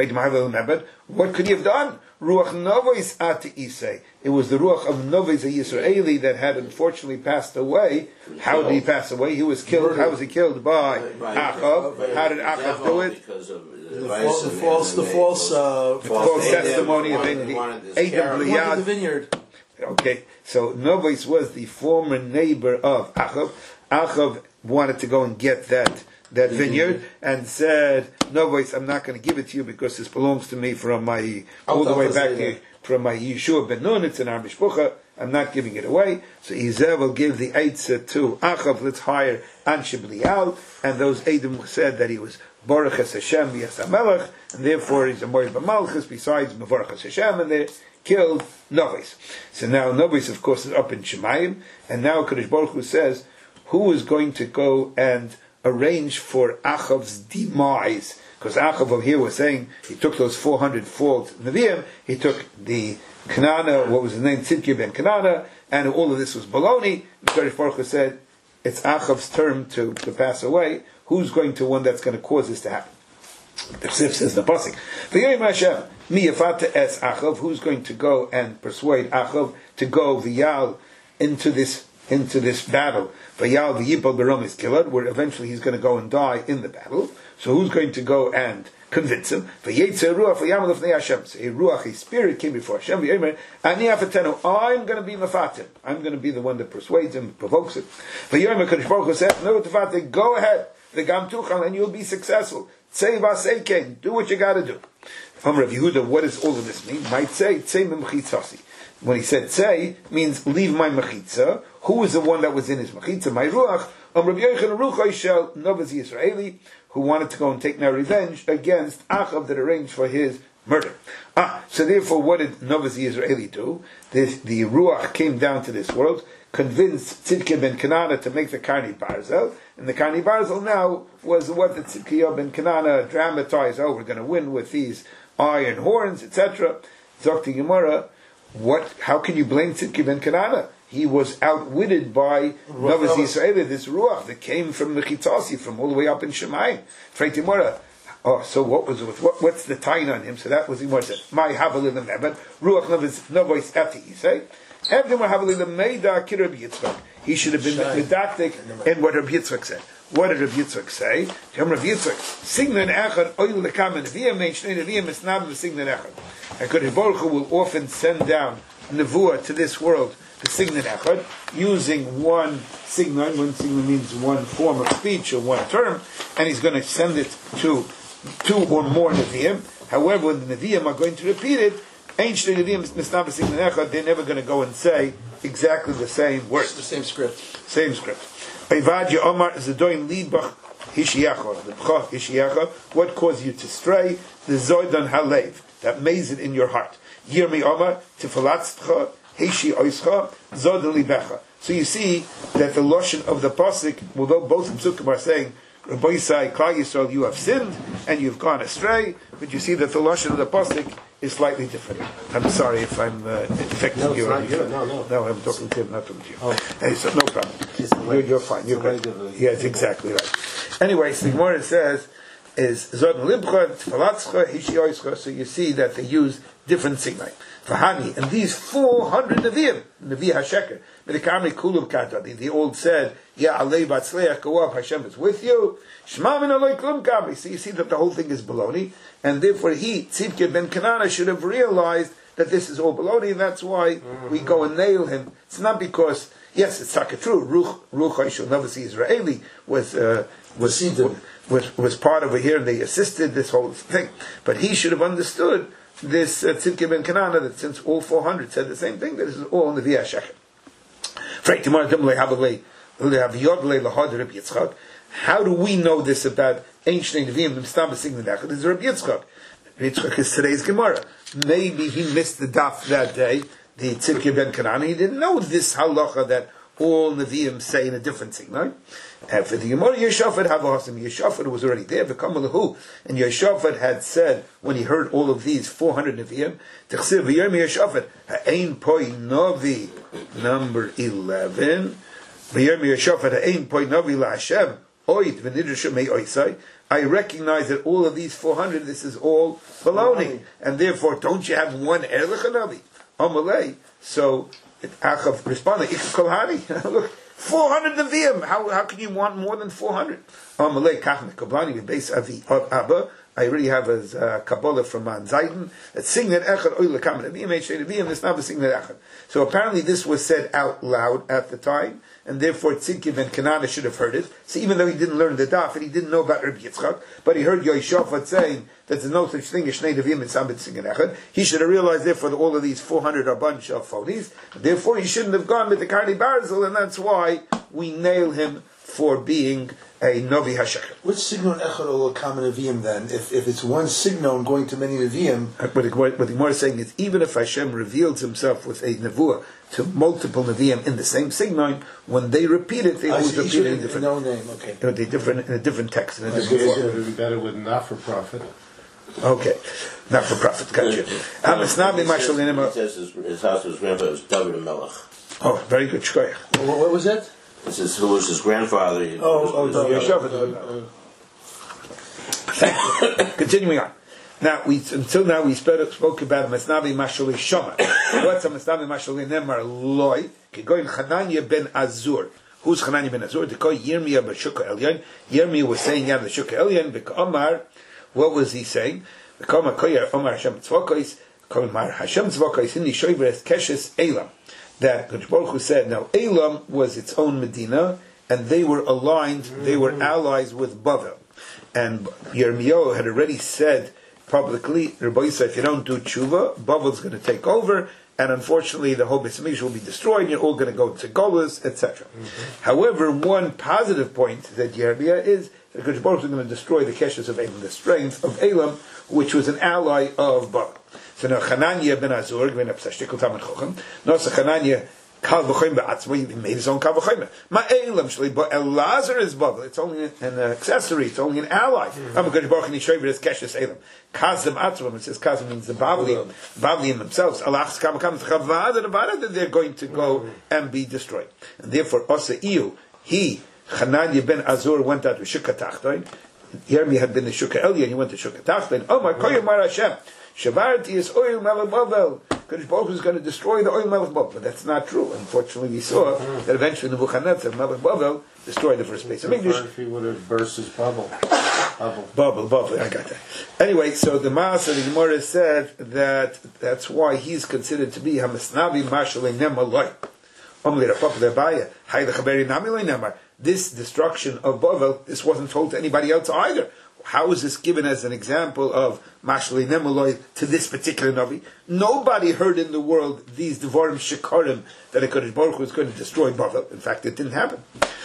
What could he have done? Ruach Novois Ati Isei. It was the Ruach of Novois Yisraeli that had unfortunately passed away. How did he pass away? He was killed. How was he killed? By Achav. How did Achav do it? The false testimony of the vineyard. Okay, so Novois was the former neighbor of Achav. Achav wanted to go and get that vineyard and said, "No, voice, I'm not going to give it to you because this belongs to me from my all the way back from my Yeshua ben Nun. It's in our mishpucha, I'm not giving it away. So Izeh will give the Eitzah to Achav, let's hire Anshe B'lial, and those Edom said that he was Baruch Es Hashem V'Yas HaMelech, and therefore he's a Moed B'Malchus, besides Baruch Es Hashem, and they killed Novis. So now Novis, of course, is up in Shemayim, and now Kadosh Baruch Hu says, who is going to go and arrange for Achav's demise? Because Achav over here was saying he took those 400 false Nevi'im, he took the Kanana, what was his name, Tzidkiah ben Kanana, and all of this was baloney. Kadosh Baruch Hu said, it's Achav's turn to pass away. Who's going to one that's going to cause this to happen? The Chsif says the pasuk. V'yoyim Hashem mi yafata es Achav. Who's going to go and persuade Achav to go v'yal into this battle? V'yal v'yipol b'romis kilad, where eventually he's going to go and die in the battle. So who's going to go and convince him? V'yetzer ruach v'yamal l'fnei Hashem. So a ruach, a spirit came before Hashem. V'yomer ani afatenu. I'm going to be mafatim. I'm going to be the one that persuades him, provokes him. V'yomer Kadosh Baruch Hu said, no tefate, go ahead. V'gam tuchal, and you'll be successful. Tzei v'aseiken. Do what you got to do. From Rav Yehuda, what does all of this mean? Might say tzei memchitzasi. When he said tzei, means leave my mechitza. Who was the one that was in his mechitza? My ruach. Rav Yochanan Ruchai Shel Novus Yisraeli, who wanted to go and take now revenge against Achav that arranged for his murder. So therefore, what did Novus Yisraeli do? The ruach came down to this world, convinced Tzidkiah ben Kanana to make the Karni Barzel, and the Karni Barzel now was what the Tzidkiah ben Kanana dramatized. Oh, we're going to win with these iron horns, etc. Zokti Gemara, how can you blame Tzidkiah ben Kanana? He was outwitted by Novus Yisrael, this ruach that came from the Chitzasi, from all the way up in Shemayim. Freitimora. So what's the tain on him? So that was the Gemara said. My Havalil Mebet, ruach Novus Ati Yisrael. Everyone Havalil Meida Kirab Yitzchak. He should have been didactic in what Rabbi Yitzchak said. What did Rabbi Yitzchak say? Rabbi Yitzchak, Signan Echad, Oil Lekam, and Viyam, Shnei Neviyam, Esnab, Signan Echad. And Kadosh Baruch Hu will often send down Nevuah to this world, the Signan Echad, using one signan. One signan means one form of speech or one term, and he's going to send it to two or more Nevi'im. However, when the Nevi'im are going to repeat it, Shnei Neviyam, Esnab, Signan Echad, they're never going to go and say exactly the same words. The same script. Same script. What caused you to stray? The Zoidan Halev, that mazed in your heart. Yirmi Omar, Tifalatzcha, Heishi Oischa, Zodan Libecha. So you see that the Lashon of the Pasuk, although both Psukim are saying, Rabbi Yisai, Klal Yisrael, you have sinned and you've gone astray, but you see that the Lashon of the Pasuk is slightly different. I'm sorry if I'm affecting you. No, I'm talking to him, not talking to you. Oh. Hey, so no problem. You're fine. You're good. Yeah, it's exactly right. Anyway, so the Gemara says, is Zod Libcha, Tfalatzcha, Hishioischa, so you see that they use different signai. Fahani, and these 400 Nevi'im, Nevi HaSheker, Medikami Kulub Kata, the old said, Ya Alei Batzleach, go up, Hashem is with you. Shema min Alei Klum Kami. So you see that the whole thing is baloney, and therefore Tzidkiah ben Kanana should have realized that this is all baloney, and that's why we go and nail him. It's not because, yes, it's not true, Ruch Haishul Novus Yisraeli was part over here, and they assisted this whole thing. But he should have understood this Tzidkiah ben Kanana, that since all 400 said the same thing, that this is all in the Via Sheker. How do we know this about ancient Nevi'im? This is Rabbi Yitzchak. Yitzchak is today's Gemara. Maybe he missed the daf that day, the Tzidkiah ben Kanana. He didn't know this halacha that all Nevi'im say in a different thing, right? And for the Gemara, Yeshafat Havahasim, Yeshafat was already there, V'kamalahu, and Yeshafat had said, when he heard all of these 400 Nevi'im, T'chsiv V'yom Yeshafat, Ha'ein Poi Novi, number 11, V'yom Yeshafat, Ha'ein Poi Novi La'Hashem, Oit V'nidrishum Mei Oisai, I recognize that all of these 400, this is all baloney, and therefore, don't you have one Erlich Navi? Amalei, so, Achav responded, look, 400 Nevi'im. How can you want more than 400? Amalei kach mekablani b'beis avi abba I already have a Kabbalah from Man Zayden that sing that Echad Oil Kamen Nevi'im Eish Nevi'im. It's not sing that Echad. So apparently this was said out loud at the time, and therefore Tzidkiv and Kanana should have heard it. So even though he didn't learn the daf and he didn't know about Rabbi Yitzchak, but he heard Yoshafat saying that there's no such thing as Shnei Nevi'im and Sambit singing Echad, he should have realized therefore that all of these 400 are a bunch of phonies. Therefore he shouldn't have gone with the Karni Barzel, and that's why we nail him for being a Novi HaSheker. Which signon echad ol kamen neviim then? If it's one signon going to many neviim, what the Gemara is saying is, even if Hashem reveals Himself with a nevuah to multiple neviim in the same signon, when they repeat it, they always repeat it in different. No name, okay. In a different text, in a different It form. would be better with not for profit. Okay, not for profit. Gotcha. He says his house was grandfather was David Melech. Oh, very good shkoyach. What was that? This is who was his grandfather. Continuing on. Now, until now we spoke about Masnavi Mashali Shoma. What's a Masnavi Mashali Nemar Loi? Kegoin Hananya ben Azur. Who's Hananya ben Azur? Dekoi Yirmiyah b'Shukah Elyon. Yirmiyah was saying the Shukah Elyon. Omar, what was he saying? Omar Omar Hashem Tzvokos. Omar Hashem Tzvokos. Hindi Shoyveres Keshes Elam. That Kodesh Baruch Hu said, now Elam was its own Medina, and they were aligned, they were allies with Bavel. And Yirmiyahu had already said publicly, Rabbi Yisrael, if you don't do tshuva, Bavel's going to take over, and unfortunately the whole Beis Hamikdash will be destroyed, and you're all going to go to Golus, etc. However, one positive point that Yirmiyah is that Kodesh Baruch Hu is going to destroy the Keshes of Elam, the strength of Elam, which was an ally of Bavel. So now Hananya ben Azur, ben Absashtikul Tamad Chochem, no, so Hananya Kal V'choim Ba'atzma, he made his own Kal V'choim. Ma'elam Shli, but Elazar is Bavel, it's only an accessory, it's only an ally. HaMakadosh Baruch Hu Nishover is Keshes Elam. Kazim Atzma, it says Kazim means the Bavliim themselves. Alachs Kamakam T'chavad, and about that they're going to go and be destroyed. And therefore, Osa Iyu, Hananya ben Azur went out to Shukah Tachtoin. Yirmiyah had been the Shukah Elyon, he went to Shukah Tachtoin. Oh my Koyim Mar Hashem. Shabarti is oil melech Bavel. Kodesh Baruch Hu is going to destroy the oil melech Bavel. But that's not true. Unfortunately, we saw that eventually Nebuchadnezzar, melech Bavel, destroyed the first place. If he would have burst his bubble. Bubble, I got that. Anyway, so the Maaseh, the Gemara said that that's why he's considered to be Hamasnavi Mashalei Nemaloi. This destruction of Bavel, this wasn't told to anybody else either. How is this given as an example of Mashlei Nemaloi to this particular Navi? Nobody heard in the world these Devarim Shekarim that a Kodesh Baruch Hu was going to destroy Bavel. In fact, it didn't happen.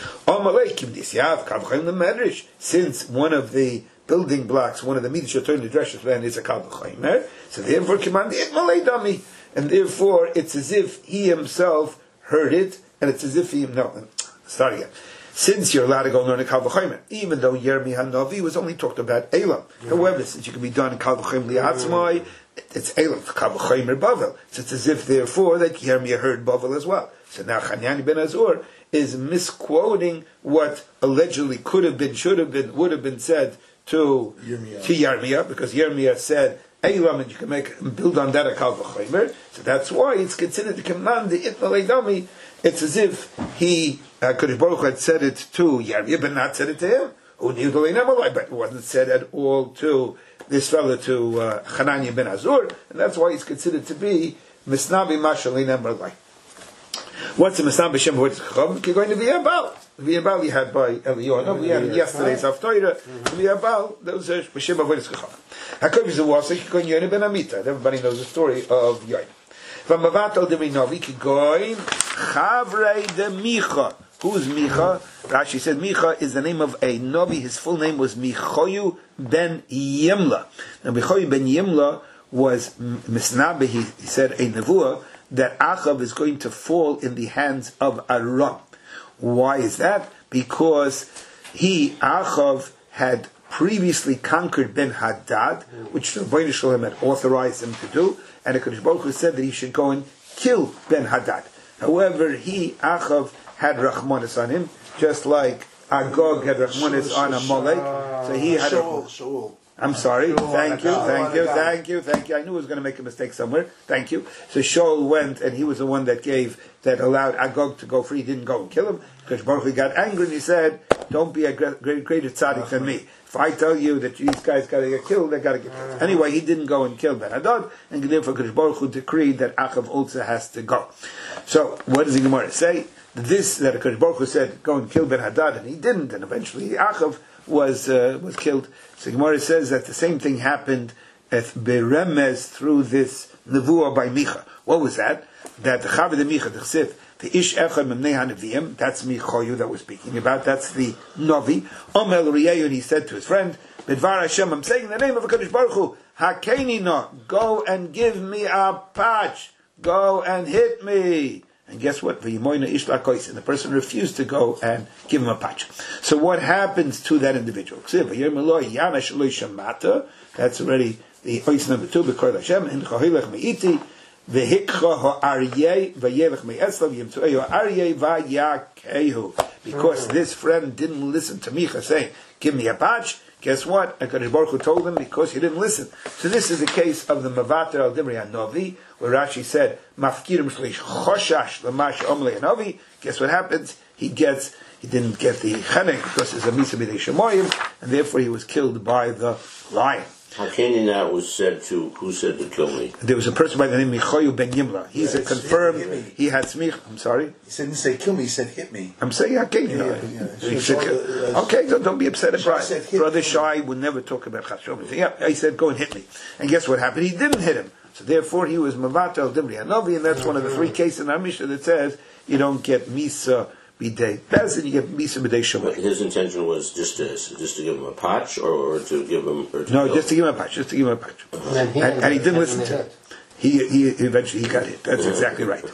Since one of the building blocks, one of the Midah Shotorn the Dreshes man is a Kal V'chomer, so therefore Kimandi It Malay Dami, and therefore it's as if he himself heard it, and it's as if he start again. Since you're allowed to go learn a Kal V'chomer, even though Yirmiyah Hanavi was only talked about Elam. However, since you can be done in Kal V'chomer Li'atzmai, it's Elam, Kal V'chomer Bavel. So it's as if, therefore, that Yirmiyah heard Bavel as well. So now Hanani ben Azur is misquoting what allegedly could have been, should have been, would have been said to Yirmiyah, because Yirmiyah said Elam, and you can build on that a Kal V'chomer. So that's why it's considered the command the Itmalei Dami. It's as if he, Kodesh Baruch Hu had said it to Yirmiyah, but not said it to him. Who knew the Leinamalai, but it wasn't said at all to this fellow, to Hananiah ben Azur, and that's why he's considered to be Misnabi Mashalei Nemalai. What's a Misnabi Shem Avodas Chacham? You're going to be Abal. The Abal we had by Eliyahu. We had yesterday's Haftorah. The Abal, those are Shem Avodas Chacham. Hakov is a Wasik, Yikon Yonah ben Amita. Everybody knows the story of Yonah. From Mavato de Minovi, Kigoin, Chavrei de Micha. Who's Micha? Rashi said Micha is the name of a Novi. His full name was Michoyu ben Yimla. Now Michoyu ben Yimla was Misnabe, he said, a Nevuah, that Achav is going to fall in the hands of Aram. Why is that? Because Achav, had previously conquered Ben Hadad, which the Rebbeinu Shalom had authorized him to do, and the Kodesh Baruch Hu said that he should go and kill Ben Hadad. However, Achav, had Rachmanis on him, just like Agog had Rachmanis on Amalek. So he had Shaul. I'm sorry. Thank you. I knew I was going to make a mistake somewhere. Thank you. So Shaul went, and he was the one that allowed Agag to go free. He didn't go and kill him. Because Baruch Hu got angry and he said, "Don't be a greater tzaddik than me. If I tell you that these guys got to get killed, they got to get killed." Anyway, he didn't go and kill Ben Hadad, and therefore Baruch Hu decreed that Achav also has to go. So, what does the Gemara say? That Baruch Hu said, "Go and kill Ben Hadad," and he didn't, and eventually Achav was killed. So Gemara says that the same thing happened at Beremez through this nevuah by Micha. What was that? That the Chavod de Micha, the Chsif, the Ish Echad Memnei HaNeviim, that's Michoyu that we're speaking about, that's the Novi. Omel Riyayu, and he said to his friend, Bidvar Hashem, I'm saying the name of HaKadosh Baruch Hu, Hakeni no, go and give me a patch, go and hit me. And guess what? And the person refused to go and give him a patch. So what happens to that individual? That's already the ois number 2. B'kol Hashem in chahilach meiti v'hikcha ha'aryeh v'yelech me'eslav yimtuehu aryeh v'yakehu. Because this friend didn't listen to Micha saying, "Give me a patch." Guess what? HaKadosh Baruch Hu told him because he didn't listen. So this is the case of the Mavater al Dimri HaNovi, where Rashi said, "Mafkirim shlish choshash l'mash omle HaNovi." Guess what happens? He didn't get the chenek because it's a misa b'dei shemoyim, and therefore he was killed by the lion. Hakeni that was said to, who said to kill me? There was a person by the name Michoyu ben Yimla. He's a confirmed, he had smich, I'm sorry? He didn't say kill me, he said hit me. I'm saying Hakeni. Okay, so don't be upset at Brother Shai would never talk about Chashom. Yeah, I said go and hit me. And guess what happened? He didn't hit him. So therefore he was Mavatel Dimri HaNovi, and that's one of the 3 cases in our Mishnah that says you don't get Misa b'dei Bezin, you get Misa b'dei Shomei. His intention was just to give him a patch, or to give him... Just to give him a patch, And he didn't listen to it. He eventually got hit. That's exactly right.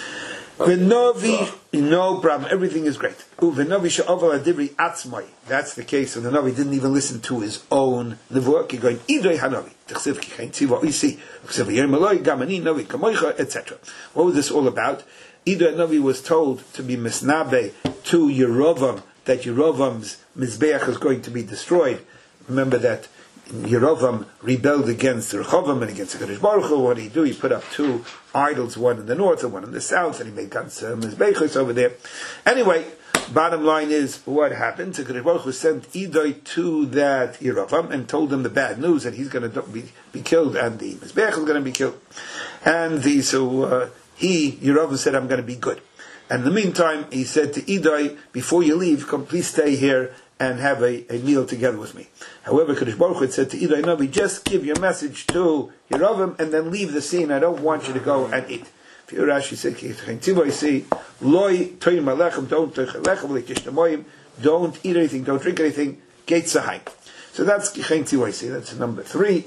V'novi, no problem, everything is great. V'novi she'oval adivri atzmai. That's the case, and the Novi didn't even listen to his own nevuah. He's going, Idrei HaNovi, T'chsiv kichein tziva oisi, T'chsiv v'yer meloi, gamani, Novi kamoicha, etc. What was this all about? Idrei HaNovi was told to be misnabe to Yerovam, that Yerovam's Mizbeach is going to be destroyed. Remember that Yerovam rebelled against Rechovam and against the Kadosh Baruch Hu. What did he do? He put up 2 idols, one in the north and one in the south, and he made Mizbechos over there. Anyway, bottom line is, what happened? The Kadosh Baruch Hu sent Idoi to that Yerovam and told him the bad news that he's going to be killed and the Mizbech is going to be killed. And Yerovam said, I'm going to be good. And in the meantime, he said to Idoi, before you leave, come please stay here and have a meal together with me. However, Kadosh Baruch Hu had said to Idoi Novi, just give your message to Yerovam and then leave the scene. I don't want you to go and eat. Rashi said, don't eat anything, don't drink anything. So that's that's number 3.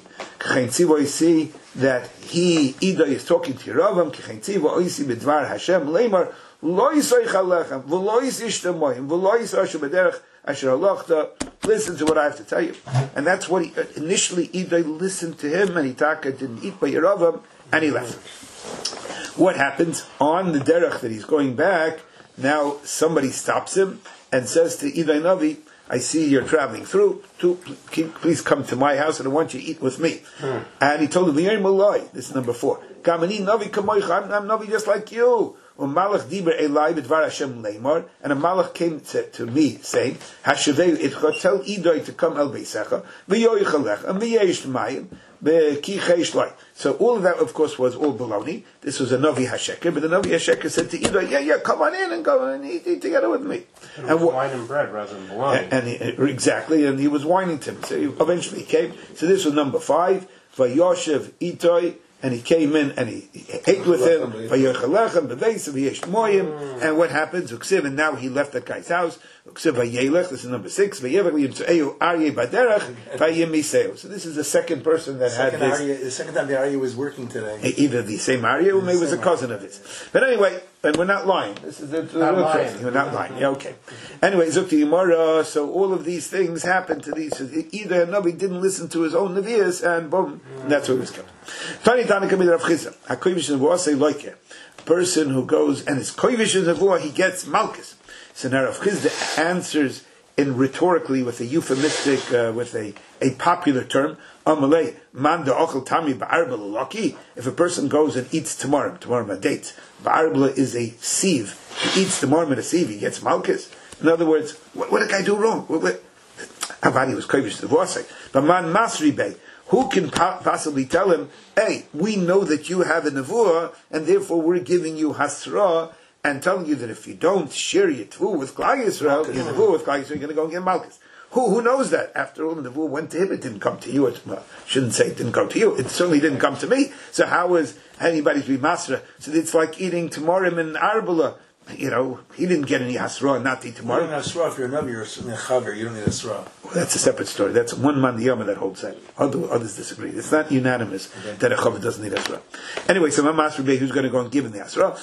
That Idoi is talking to Yerovam. Hashem leimar lo yisoich alechem v'lo yisishtem moim v'lo yisashu b'derech asher halachta. Listen to what I have to tell you. And that's what initially Idoi listened to him, and Itaka didn't eat by Yerovam, and he left. What happens on the derech that he's going back? Now somebody stops him and says to Idoi Novi, I see you're traveling through. Please come to my house, and I want you to eat with me. And he told him, this is number 4. Gamani Novi kamoich, I'm Novi just like you. And a malach came to me saying, Hashaveu itcha, tell Idoi to come el beisecha, v'yoyichalech, and v'yesh mayim, b'ki cheish lai. So all of that, of course, was all baloney. This was a Novi Hasheker, but the Novi Hasheker said to Idoi, yeah, come on in and go and eat together with me. It was wine and bread rather than baloney. Exactly, and he was whining to him. So he eventually came. So this was number 5. Vayoshev Idoi, and he came in and he ate with him. And what happens? And now he left that guy's house. This is number 6. So this is the second person that had this. The second time the Arya was working today. Either the same Arya or maybe it was a cousin of his. But anyway, and we're not lying. This is we're not lying. Yeah, okay. Anyway, Zukti Gemara. So all of these things happened to these. Either Novi didn't listen to his own Nevi'as, and boom, that's where he was killed. Tani Tani Kamid Rav Chizah. HaKovish Nevuah say like it. A person who goes and is Kovish Nevuah, he gets Malchus. So now Rav Chizah answers in rhetorically with a euphemistic, with a popular term. Amalei man da'achal tami ba'arbala laki. If a person goes and eats tomorrow dates. Ba'arbala is a sieve. He eats tomorrow a sieve. He gets malchus. In other words, what did I do wrong? Avadi was kovish the vosai. But man masri bey. Who can possibly tell him, hey, we know that you have a nevuah, and therefore we're giving you hasra, and telling you that if you don't share your tevuah with Klal Yisrael, your nevuah with Klal Yisrael, you're going to go and get malchus. Who knows that? After all, the nevuah went to him, it didn't come to you. Shouldn't say it didn't come to you. It certainly didn't come to me. So how is anybody to be masra? So it's like eating tamarim and arbala. He didn't get any hasra, not the tomorrow. You don't need hasra if you're a navi, you're a chaver. You don't need hasra. Well, that's a separate story. That's one man yama that holds that. Others disagree. It's not unanimous that a chaver doesn't need hasra. Anyway, so Mamas Rebbe, who's going to go and give him the hasra?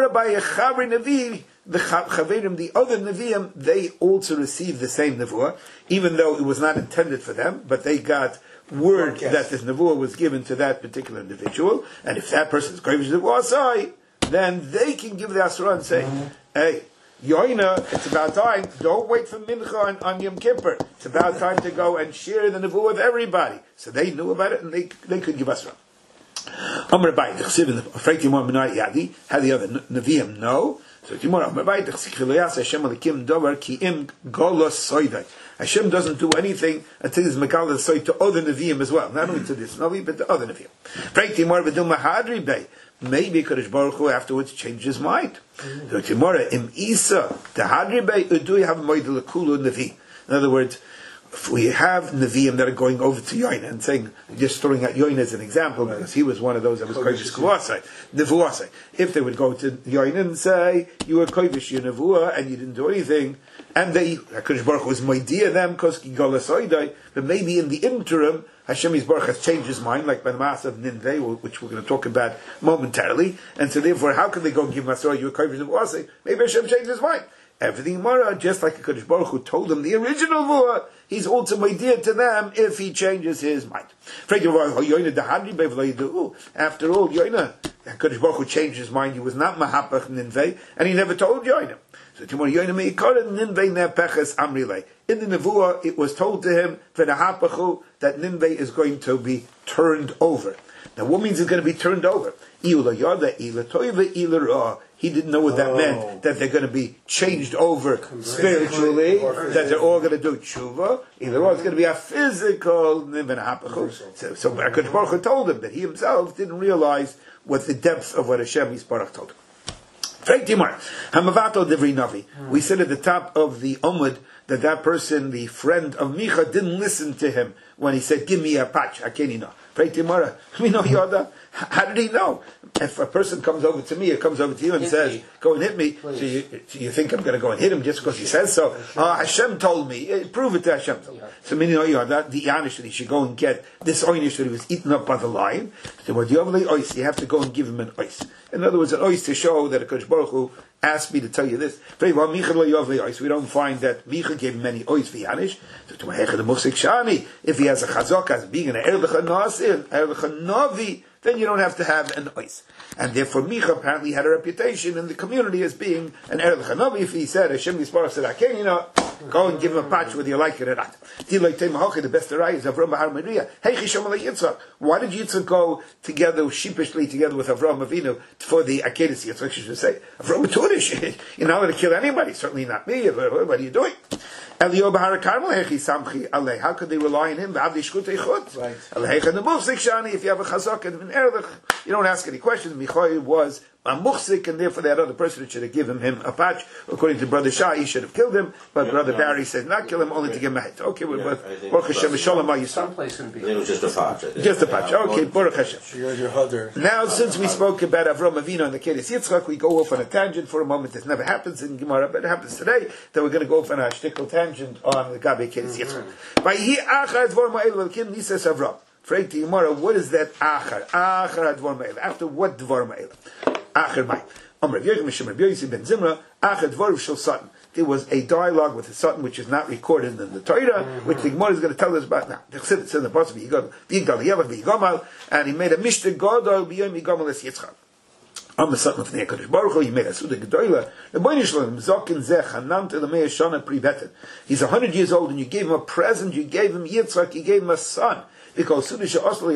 The chaverim, the other neviim, they also received the same nevuah, even though it was not intended for them, but they got word that this nevuah was given to that particular individual, and if that person is kovish nevuah, then they can give the asra and say, hey, Yoina, it's about time. Don't wait for Mincha on Yom Kippur. It's about time to go and share the nevuah with everybody. So they knew about it and they could give asra. Amr Abai, the Chesiv and the Freit Yimor Minai Yadi, how the other Nevi'im know. So Yimor Amr Abai, the Chesiv Chilayas Hashem Alikim Dover Ki Im Golos Soidai. Hashem doesn't do anything until he's Megal Soid to other Nevi'im as well. Not only to this Nevi, but to other Nevi'im. Freit Yimor V'dum Mahadri Bei. Maybe Kadosh Baruch Hu afterwards changed his mind. So Timora Im Isa the Hadri Bei Udui have Moidel Kulu Nevi. In other words, if we have Nevi'im that are going over to Yoina and saying, just throwing out Yoina as an example, because he was one of those that was Kodesh Kavasai, Nevuasai. If they would go to Yoina and say, you were Kodesh your Nevuah and you didn't do anything, and Kodesh Baruch Hu was Moidia them, but maybe in the interim, Hashem Yisbarach has changed his mind, like by the mass of Ninveh, which we're going to talk about momentarily, and so therefore, how can they go and give Masra, you were Kodesh Nevuasai? Maybe Hashem changed his mind. Everything Mara, just like Kodesh Baruch Hu told them the original Nevuah, he's also Moidia to them if he changes his mind. After all, Yoina, Kodesh Baruch Hu changed his mind. He was not Mahapach Ninveh, and he never told Yoina. So tomorrow Yoina meikaran Ninveh nepeches amrilei. In the Nevuah, it was told to him v'nehapachu that Ninveh is going to be turned over. Now, what means it's going to be turned over? He didn't know what that meant, that they're going to be changed over spiritually, that they're all going to do tshuva. Either or, it's going to be a physical niven. So HaKadosh Baruch Hu told him, but he himself didn't realize what the depth of what Hashem Yisbarach told him. We said at the top of the Omud that person, the friend of Micha, didn't listen to him when he said, give me a patch. How did he know? If a person comes over to me or comes over to you and says, go and hit me, so you think I'm going to go and hit him just because he says so? Hashem told me. Prove it to Hashem. So meaning that the Yanish that he should go and get this oynish that he was eaten up by the lion. So what you have to go and give him an ois. In other words, an ois to show that HaKadosh Baruch Hu asked me to tell you this. We don't find that Micha gave him any ois for Yanish. If he has a chazak as being an erlecha navi, then you don't have to have an ois. And therefore Micha apparently had a reputation in the community as being an erlecha navi. If he said, Hashem Yisbarach said, go and give him a patch whether you like it or not. The best array is Avraham Bahar Maria. Hey, Yitzchak. Why did Yitzchak go together, sheepishly together with Avraham Avinu for the Akedah? Yitzchak should say, Avraham Tunish, you're not going to kill anybody, certainly not me. What are you doing? How could they rely on him? Right. If you have a chazak and an erlich, you don't ask any questions. Michal was a muhsik, and therefore that other person should have given him a patch. According to Brother Shai, he should have killed him, but Brother Barry said not kill him, only to give him a hit. Okay, Baruch Hashem, Shalom Yisrael. It was just a patch. Just a patch. Okay, Baruch Hashem. Now, since we spoke about Avraham Avinu and the Kedes Yitzchak, we go off on a tangent for a moment. This never happens in Gemara, but it happens today. That we're going to go off on a shtickle tangent on the Gabe Kedes Yitzchak. What is that achar? Achar advar ma'el. After what dvar ma'el? Achar mai. Amr Rabbi Yosi ben Zimra. Achar dvar shel Satan. There was a dialogue with the Satan which is not recorded in the Torah, which the Gemara is going to tell us about now. The Chassidus in the Pasuk and he made a mishter gadol b'yom yigamal es Yitzchak. I'm a son of Nekadosh Baruch Hu. You made a suda gedola. The boy Nishlam Zokin Zech Hanant Elamei Shana Privetet. He's 100 years old, and you gave him a present. You gave him Yitzchak. You gave him a son. Because all the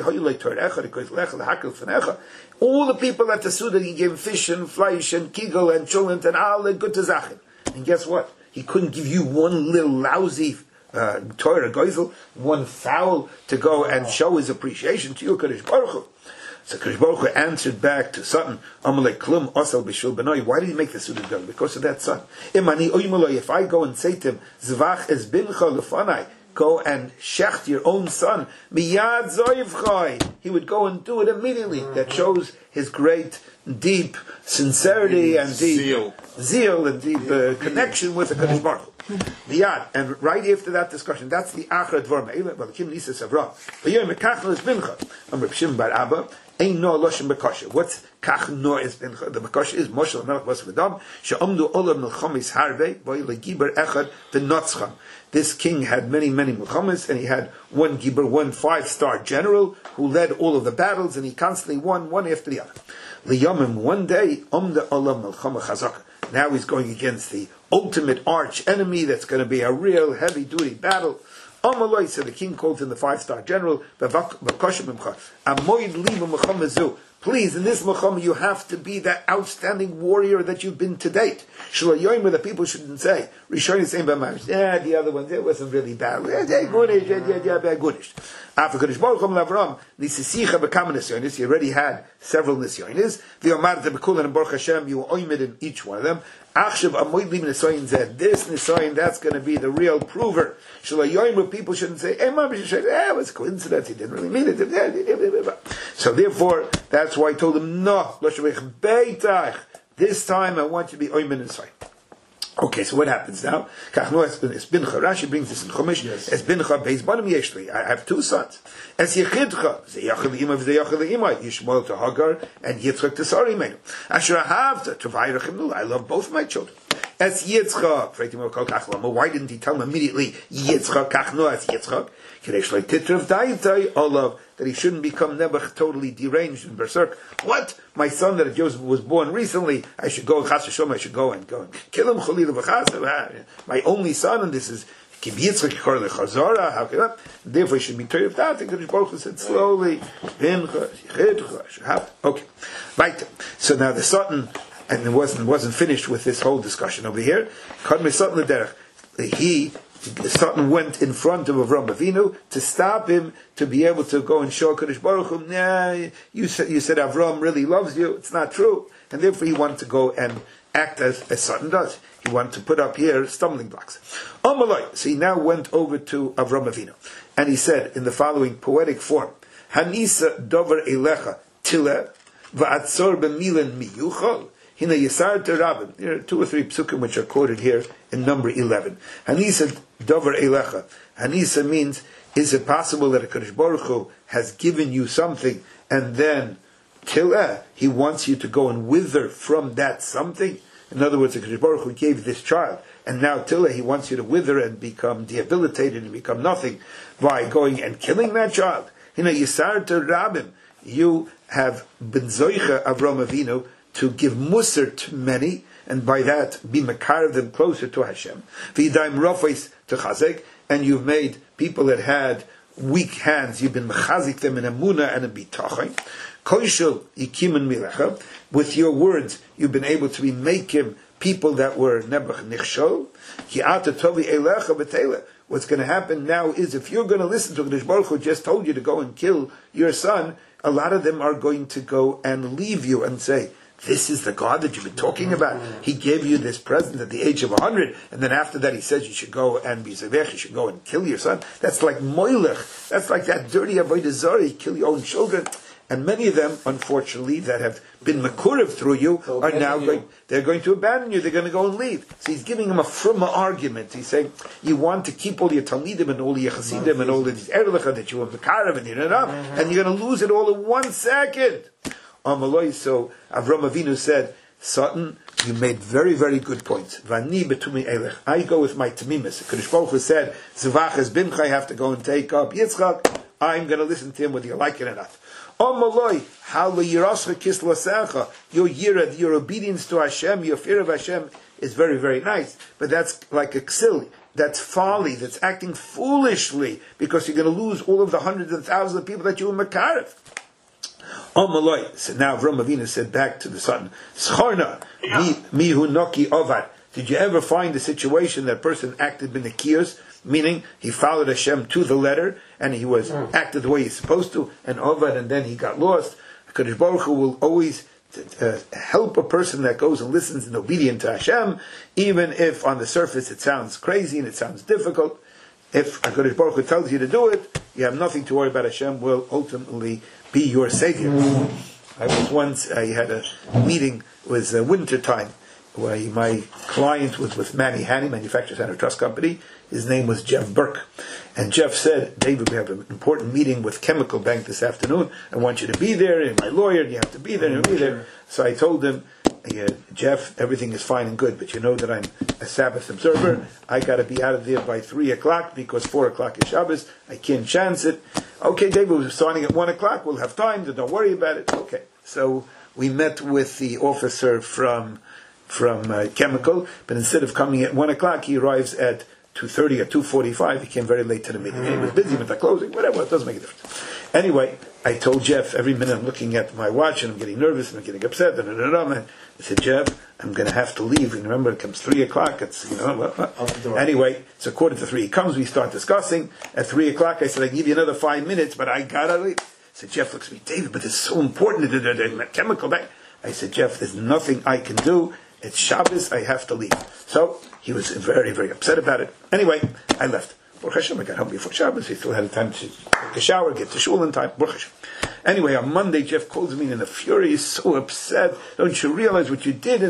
people at the Suda, he gave him fish and flesh and kigel and chulent and all the good zachin. And guess what? He couldn't give you one little lousy Torah geisel, one fowl to go and show his appreciation to you, Kadosh Baruch Hu. So Kadosh Baruch Hu answered back to Satan, Amalek Klum Osel Bishul Benoi. Why did he make the Suda done? Because of that son. If I go and say to him, Zvach es bincha lefanai, go and shecht your own son, miyad zoyivchai, he would go and do it immediately. That shows his great, deep sincerity and deep zeal and deep connection with the Kadosh Baruch Hu. Miyad, and right after that discussion, that's the Achra Dvar Me'ila, Balakim Nisa Savra. V'yom mekachno es bincha, Amr Shimon bar Abba, Ein no loshem bekosha. What's kach no es bincha? The bekosha is Moshe Melech Bas V'dam, she'omdu olam melchomis harvei, v'y legiber echad v'notzcham. This king had many milchamas, and he had one giber, one 5-star general, who led all of the battles, and he constantly won one after the other. Liyomim, one day, omda olam melchama chazaka. Now he's going against the ultimate arch enemy, that's going to be a real heavy-duty battle. Amaloi, so the king called him the 5-star general, please, in this Muhammad, you have to be that outstanding warrior that you've been to date. Shalayoim, where the people shouldn't say, Rishon is saying by marriage, the other ones, it wasn't really bad. Goodish. After Kadosh Baruch Hu Avram, Nisisicha bekam nisyonis, you already had several nisyonis. V'yomar tebekulin and Baruch Hashem, you were oimid in each one of them. Achshav amoid lim nisyoin zed. This nisyoin, that's going to be the real prover. Shalayoim, where people shouldn't say, it was a coincidence, he didn't really mean it. So therefore, that's why I told him, no, this time I want you to be oimin and soin. Okay, so what happens now? Rashi brings this in Chumash. Es bincha beis banim yeshli. I have 2 sons. Es yechidcha zeyachel ima v'zeyachel ima Yishmael to Hagar and Yitzchak to Sarah imenu. Asher ahavta to v'ayrachim nula. I love both my children. Es Yitzchak. Why didn't he tell him immediately Yitzchak kachno as Yitzchak? Kedeshli titrav daitai olav, that he shouldn't become Nebuch totally deranged and berserk. What? My son that Joseph was born recently, I should go, Chas V'Shalom, I should go and kill him, Chalilu V'Chas, my only son, and this is Kib Yitzchak Yikor Lechazara, how can that? Therefore, he should be tired of that. And Kadosh Baruch Hu said slowly, okay. Right. So now the Satan, and it wasn't finished with this whole discussion over here. The Satan went in front of Avram Avinu to stop him, to be able to go and show Kadosh Baruch Hu, you said Avram really loves you. It's not true. And therefore he wanted to go and act as Satan does. He wanted to put up here stumbling blocks. So he now went over to Avram Avinu. And he said in the following poetic form, Hanisa dover elecha tile va'atzor b'milen miyuchol. Hina yisar terabim. There are 2 or 3 psukim which are quoted here in number 11. Hanisa dover elecha. Hanisa means, is it possible that a Kadosh Baruch Hu has given you something and then Tilah, he wants you to go and wither from that something? In other words, the Kadosh Baruch Hu gave this child, and now Tilah, he wants you to wither and become debilitated and become nothing by going and killing that child. Hina yisar terabim. You have been zoicha Avram Avinu to give musar to many, and by that be makar them closer to Hashem. V'yidayim rofais to chazek, and you've made people that had weak hands, you've been mechazik them in emunah and in bitachon. Koishel yikimen milecha, with your words, you've been able to be making people that were nebuch nichshol. Ki'ata tovi elecha b'teila. What's going to happen now is, if you're going to listen to Kadosh Baruch Hu just told you to go and kill your son, a lot of them are going to go and leave you and say, this is the God that you've been talking about. He gave you this present at the age of 100, and then after that he says you should go and be zevech, you should go and kill your son. That's like moilech. That's like that dirty avodah zarah, you kill your own children. And many of them, unfortunately, that have been makurev through you, are now they're going to abandon you, they're going to go and leave. So he's giving him a frumma argument. He's saying, you want to keep all your talmidim and all your chasidim and all of these erlecha that you have makarev and you're going to lose it all in 1 second. So Avram Avinu said, Satan, you made very, very good points. Vani betumi elech. I go with my tamimis. Kadosh Baruch Hu said, Zvach es bincha, I have to go and take up Yitzchak. I'm going to listen to him whether you like it or not. Omaloi, your yirah, your obedience to Hashem, your fear of Hashem is very, very nice. But that's like a ksil. That's folly. That's acting foolishly because you're going to lose all of the hundreds and thousands of people that you were makarev. Omaloi. So now Avram Avinu said back to the son, Scharna, mihu noki ovad. Did you ever find a situation that person acted b'nekios, meaning he followed Hashem to the letter, and he was acted the way he's supposed to, and ovad, and then he got lost? HaKadosh Baruch Hu will always help a person that goes and listens and obedient to Hashem, even if on the surface it sounds crazy and it sounds difficult. If HaKadosh Baruch Hu tells you to do it, you have nothing to worry about. Hashem will ultimately be your savior. I had a meeting, it was winter time, where my client was with Manny Hanny, Manufacturers Center Trust Company. His name was Jeff Burke. And Jeff said, David, we have an important meeting with Chemical Bank this afternoon. I want you to be there. You're my lawyer. You have to be there. You'll be there. So I told him, Jeff, everything is fine and good, but you know that I'm a Sabbath observer. I got to be out of there by 3 o'clock because 4 o'clock is Shabbos. I can't chance it. Okay, David, we're starting at 1 o'clock. We'll have time. So don't worry about it. Okay. So we met with the officer from Chemical, but instead of coming at 1 o'clock, he arrives at 2:30 or 2:45. He came very late to the meeting. He was busy with the closing, whatever, it doesn't make a difference. Anyway, I told Jeff, every minute I'm looking at my watch and I'm getting nervous and I'm getting upset. I said, Jeff, I'm going to have to leave. And remember, it comes 3 o'clock. It's, Anyway, so 2:45 he comes, we start discussing. At 3 o'clock, I said, I can give you another 5 minutes, but I got to leave. I said, Jeff looks at me, David, but it's so important, the Chemical Bank. I said, Jeff, there's nothing I can do. It's Shabbos, I have to leave. So, he was very, very upset about it. Anyway, I left. Baruch Hashem, I got home before Shabbos. He still had time to take a shower, get to shul in time. Baruch Hashem. Anyway, on Monday, Jeff calls me in a fury. He's so upset. Don't you realize what you did?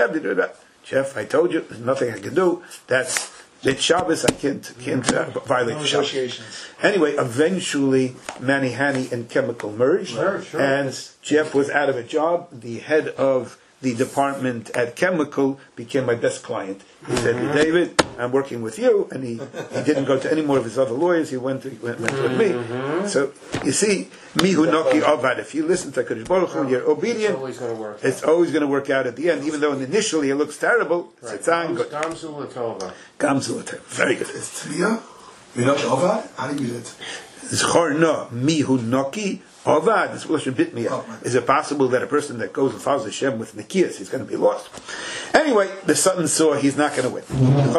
Jeff, I told you, there's nothing I can do. It's Shabbos, I can't violate the Shabbos. Anyway, eventually, Manny Hanny and Chemical merged. And Jeff was out of a job. The head of the department at Chemical became my best client. He said, David, I'm working with you, and he didn't go to any more of his other lawyers. He went with me. So you see, mihu noki avad. If you listen to HaKadosh Baruch Hu, you're obedient. It's always going to work out at the end, even though initially it looks terrible. Right. Gamzu l'tova. Very good. You're not avad? How do you use it? Zchorno mihu noki. Ovad, this Wilson bit me. Is it possible that a person that goes and follows Hashem with Nikias, he's going to be lost? Anyway, the son saw he's not going to win.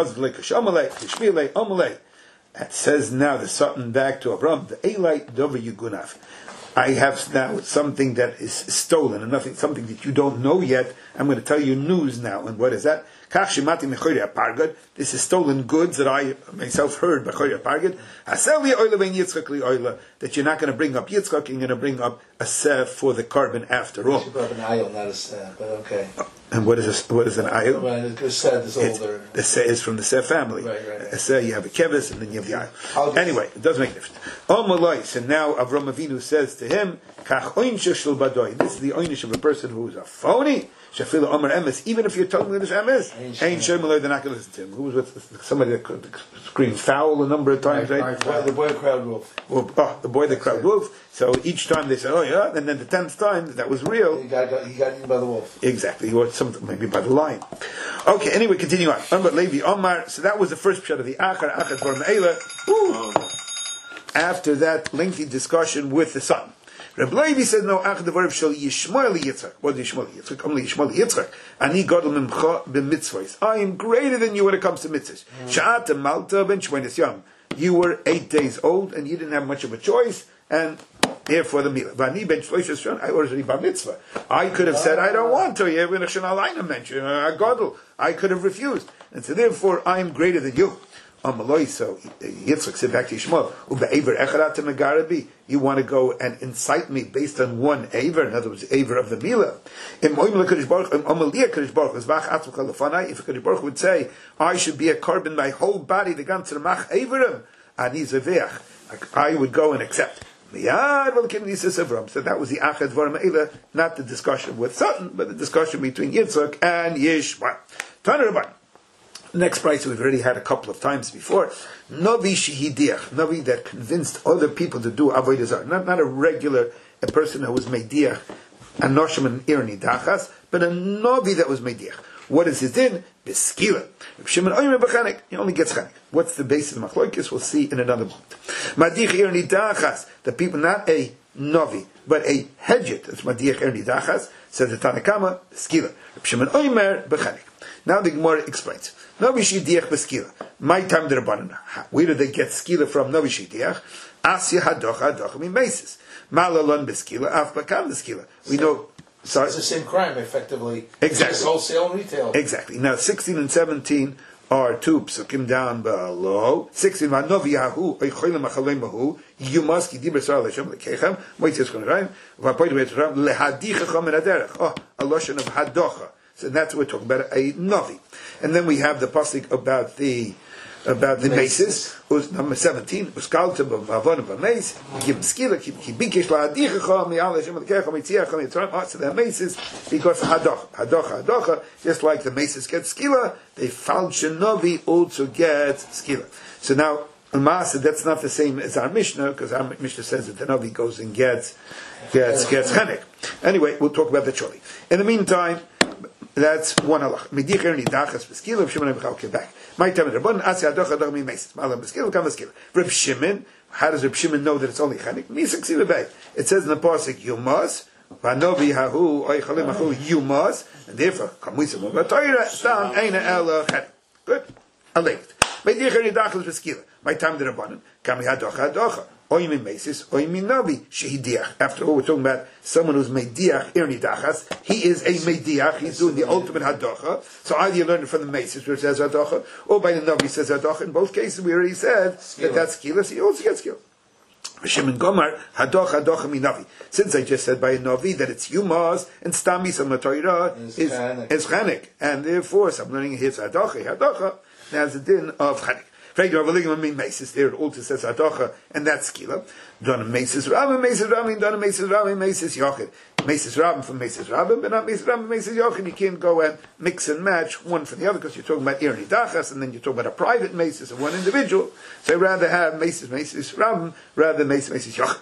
It says now the Satan back to Abram, the Elite Dover Yugunav. I have now something that is stolen and something that you don't know yet. I'm going to tell you news now. And what is that? This is stolen goods that I myself heard that you're not going to bring up Yitzchak, you're going to bring up a seh for the carbon after all. You brought up an ayil, not a seh, but okay. And what is an ayil? Well, the seh is older. The seh is from the seh family. Right. A seh, you have a kevis, and then you have the ayil. Anyway, it doesn't make a difference. And now Avram Avinu says to him, this is the oynish of a person who is a phony. Even if you're telling me this emes, ain't shem they're not going to listen to him. Who was with somebody that screamed foul a number of times, right? The boy that cried wolf. The boy that cried wolf. So each time they say, oh yeah, and then the 10th time that was real. He got eaten by the wolf. Exactly. He was something maybe by the lion. Okay. Anyway, continue on. Levi Omar. So that was the first shot of the Achar Bar Me'ela. After that lengthy discussion with the son. Reb Levi said, no, ach devar shel Yishmael Yitzchak. What is Yishmael Yitzchak? Only Yishmael Yitzchak. Ani gadol mimcha b'mitzvahs. I am greater than you when it comes to mitzvahs. Sha'at malta ben shmeines yom. You were 8 days old and you didn't have much of a choice, and therefore the milah. Vani ben shloishes shon. I was already bar mitzvah. I could have said, I don't want to. You have a mention a gadol. I could have refused, and so therefore I am greater than you. So Yitzchak said back to Yishmael, you want to go and incite me based on one aver, in other words, the aver of the Milah. If Kadosh Baruch would say, I should be a carbon, my whole body, the ganzer mach averim, I would go and accept. So that was the Achad Dvar Me'ela, not the discussion with Satan, but the discussion between Yitzchak and Yishmael. Next price we've already had a couple of times before. Navi Shehidiach, Navi that convinced other people to do Avodah Zarah. Not a regular a person who was Mediach, Anoshim and Ir Nidachas, but a Novi that was Mediach. What is his din? Beskila. If Shimon Omer b'chanek, he only gets chanek. What's the basis of Machlokes? We'll see in another book. Madich Ir Nidachas, the people, not a Novi, but a Hedget, that's Madich Ir Nidachas, says the Tanakama, Beskila. If Shimon Omer b'chanek. Now the Gemara explains. Novi Shidiach Beskila. My time the Rabbanan. Where do they get Skila from? Novi Shidiach. Asya Hadocha Hadocha Mimesis. Malalon Beskila, Af Bakam Beskila. We know. Sorry. It's the same crime, effectively. Exactly. It's wholesale and retail. Exactly. Now, 16 and 17 are two psukim down below. 16, Vanoviyahu, Eicholim Achalemahu, you must, Yidibra Sar Leshem, Lekechem, Moitzes Konaraim, Vapoid Veteram, Lehadichacham and Aderech. Oh, a lotion of Hadocha. So that's what we're talking about, a Novi. And then we have the pasuk about the maces, number 17, Uskalta b'avon b'mace, give skila, ki bikish la'adichecha, mi'al Hashem l'kecha, mi'tziacha, mi'tziacha, so they're maces, because hadocha, just like the maces get skila, they function Novi also get skila. So now, Ma'aseh, that's not the same as our Mishnah, because our Mishnah says that the Novi goes and gets chenek. Anyway, we'll talk about that shortly. In the meantime, that's one halach. Medich er nidachas b'skila. Shimon okay, back. My time at Rabban asya adocha adocha mi meises. Malam b'skila kam b'skila. Reb Shimon. How does Reb Shimon know that it's only chanik? Misak ksiva bay. It says in the pasuk you must. Vanovi hahu oichalim hahu you must. And therefore kamuisam v'toira stam eina ela chanik. Good. Aleit. Medich er nidachas b'skila. My time at Rabban kam adocha adocha. Oimi Mesis, Oimi Navi, Shehidiach. After all, we're talking about someone who's Mediach, Irnidachas. He is a Mediach, he's doing the ultimate Hadocha. So either you learn it from the Mesis, where it says Hadocha, or by the Navi says Hadocha. In both cases, we already said that that's Skila, so he also gets Skila. Shimon Gomar, Hadocha Minavi. Since I just said by a Navi that it's Yumaz, and Stami Samatoira is Chanek. And therefore, so I'm learning his Hadocha, now it's the din of Chanek. There it also says Hadocha, and that's Skila. Done Mesis Rabin, done Mesis Rabin, Mesis Yochid. Mesis Rabin from Mesis Rabin, but not Mesis Rabin, Mesis Yochid. You can't go and mix and match one from the other, because you're talking about Ir Nidachas, and then you're talking about a private Mesis of one individual. So I'd rather have Mesis Rabin, rather than Mesis Yochid.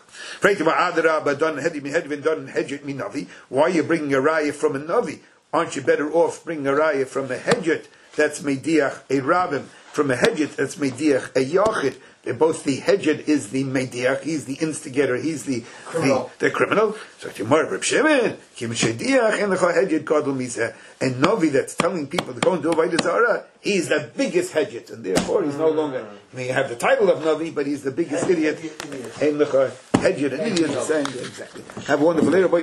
Why are you bringing a raya from a Navi? Aren't you better off bringing a raya from a Hedjet that's Mediach, a Rabin? From a Hedjet, that's Mediach, a Yachid. Both the Hedjet is the Mediach, he's the instigator, he's the criminal. So Timur Reb Shimon, Kim Shediach, and the Hedjet Gadol Mizeh. And Novi that's telling people to go and do Avodah Zarah, he's the biggest Hedjet, and therefore he's no longer, he may have the title of Novi, but he's the biggest idiot. And the Hedjet, an idiot, is saying exactly. Have a wonderful day.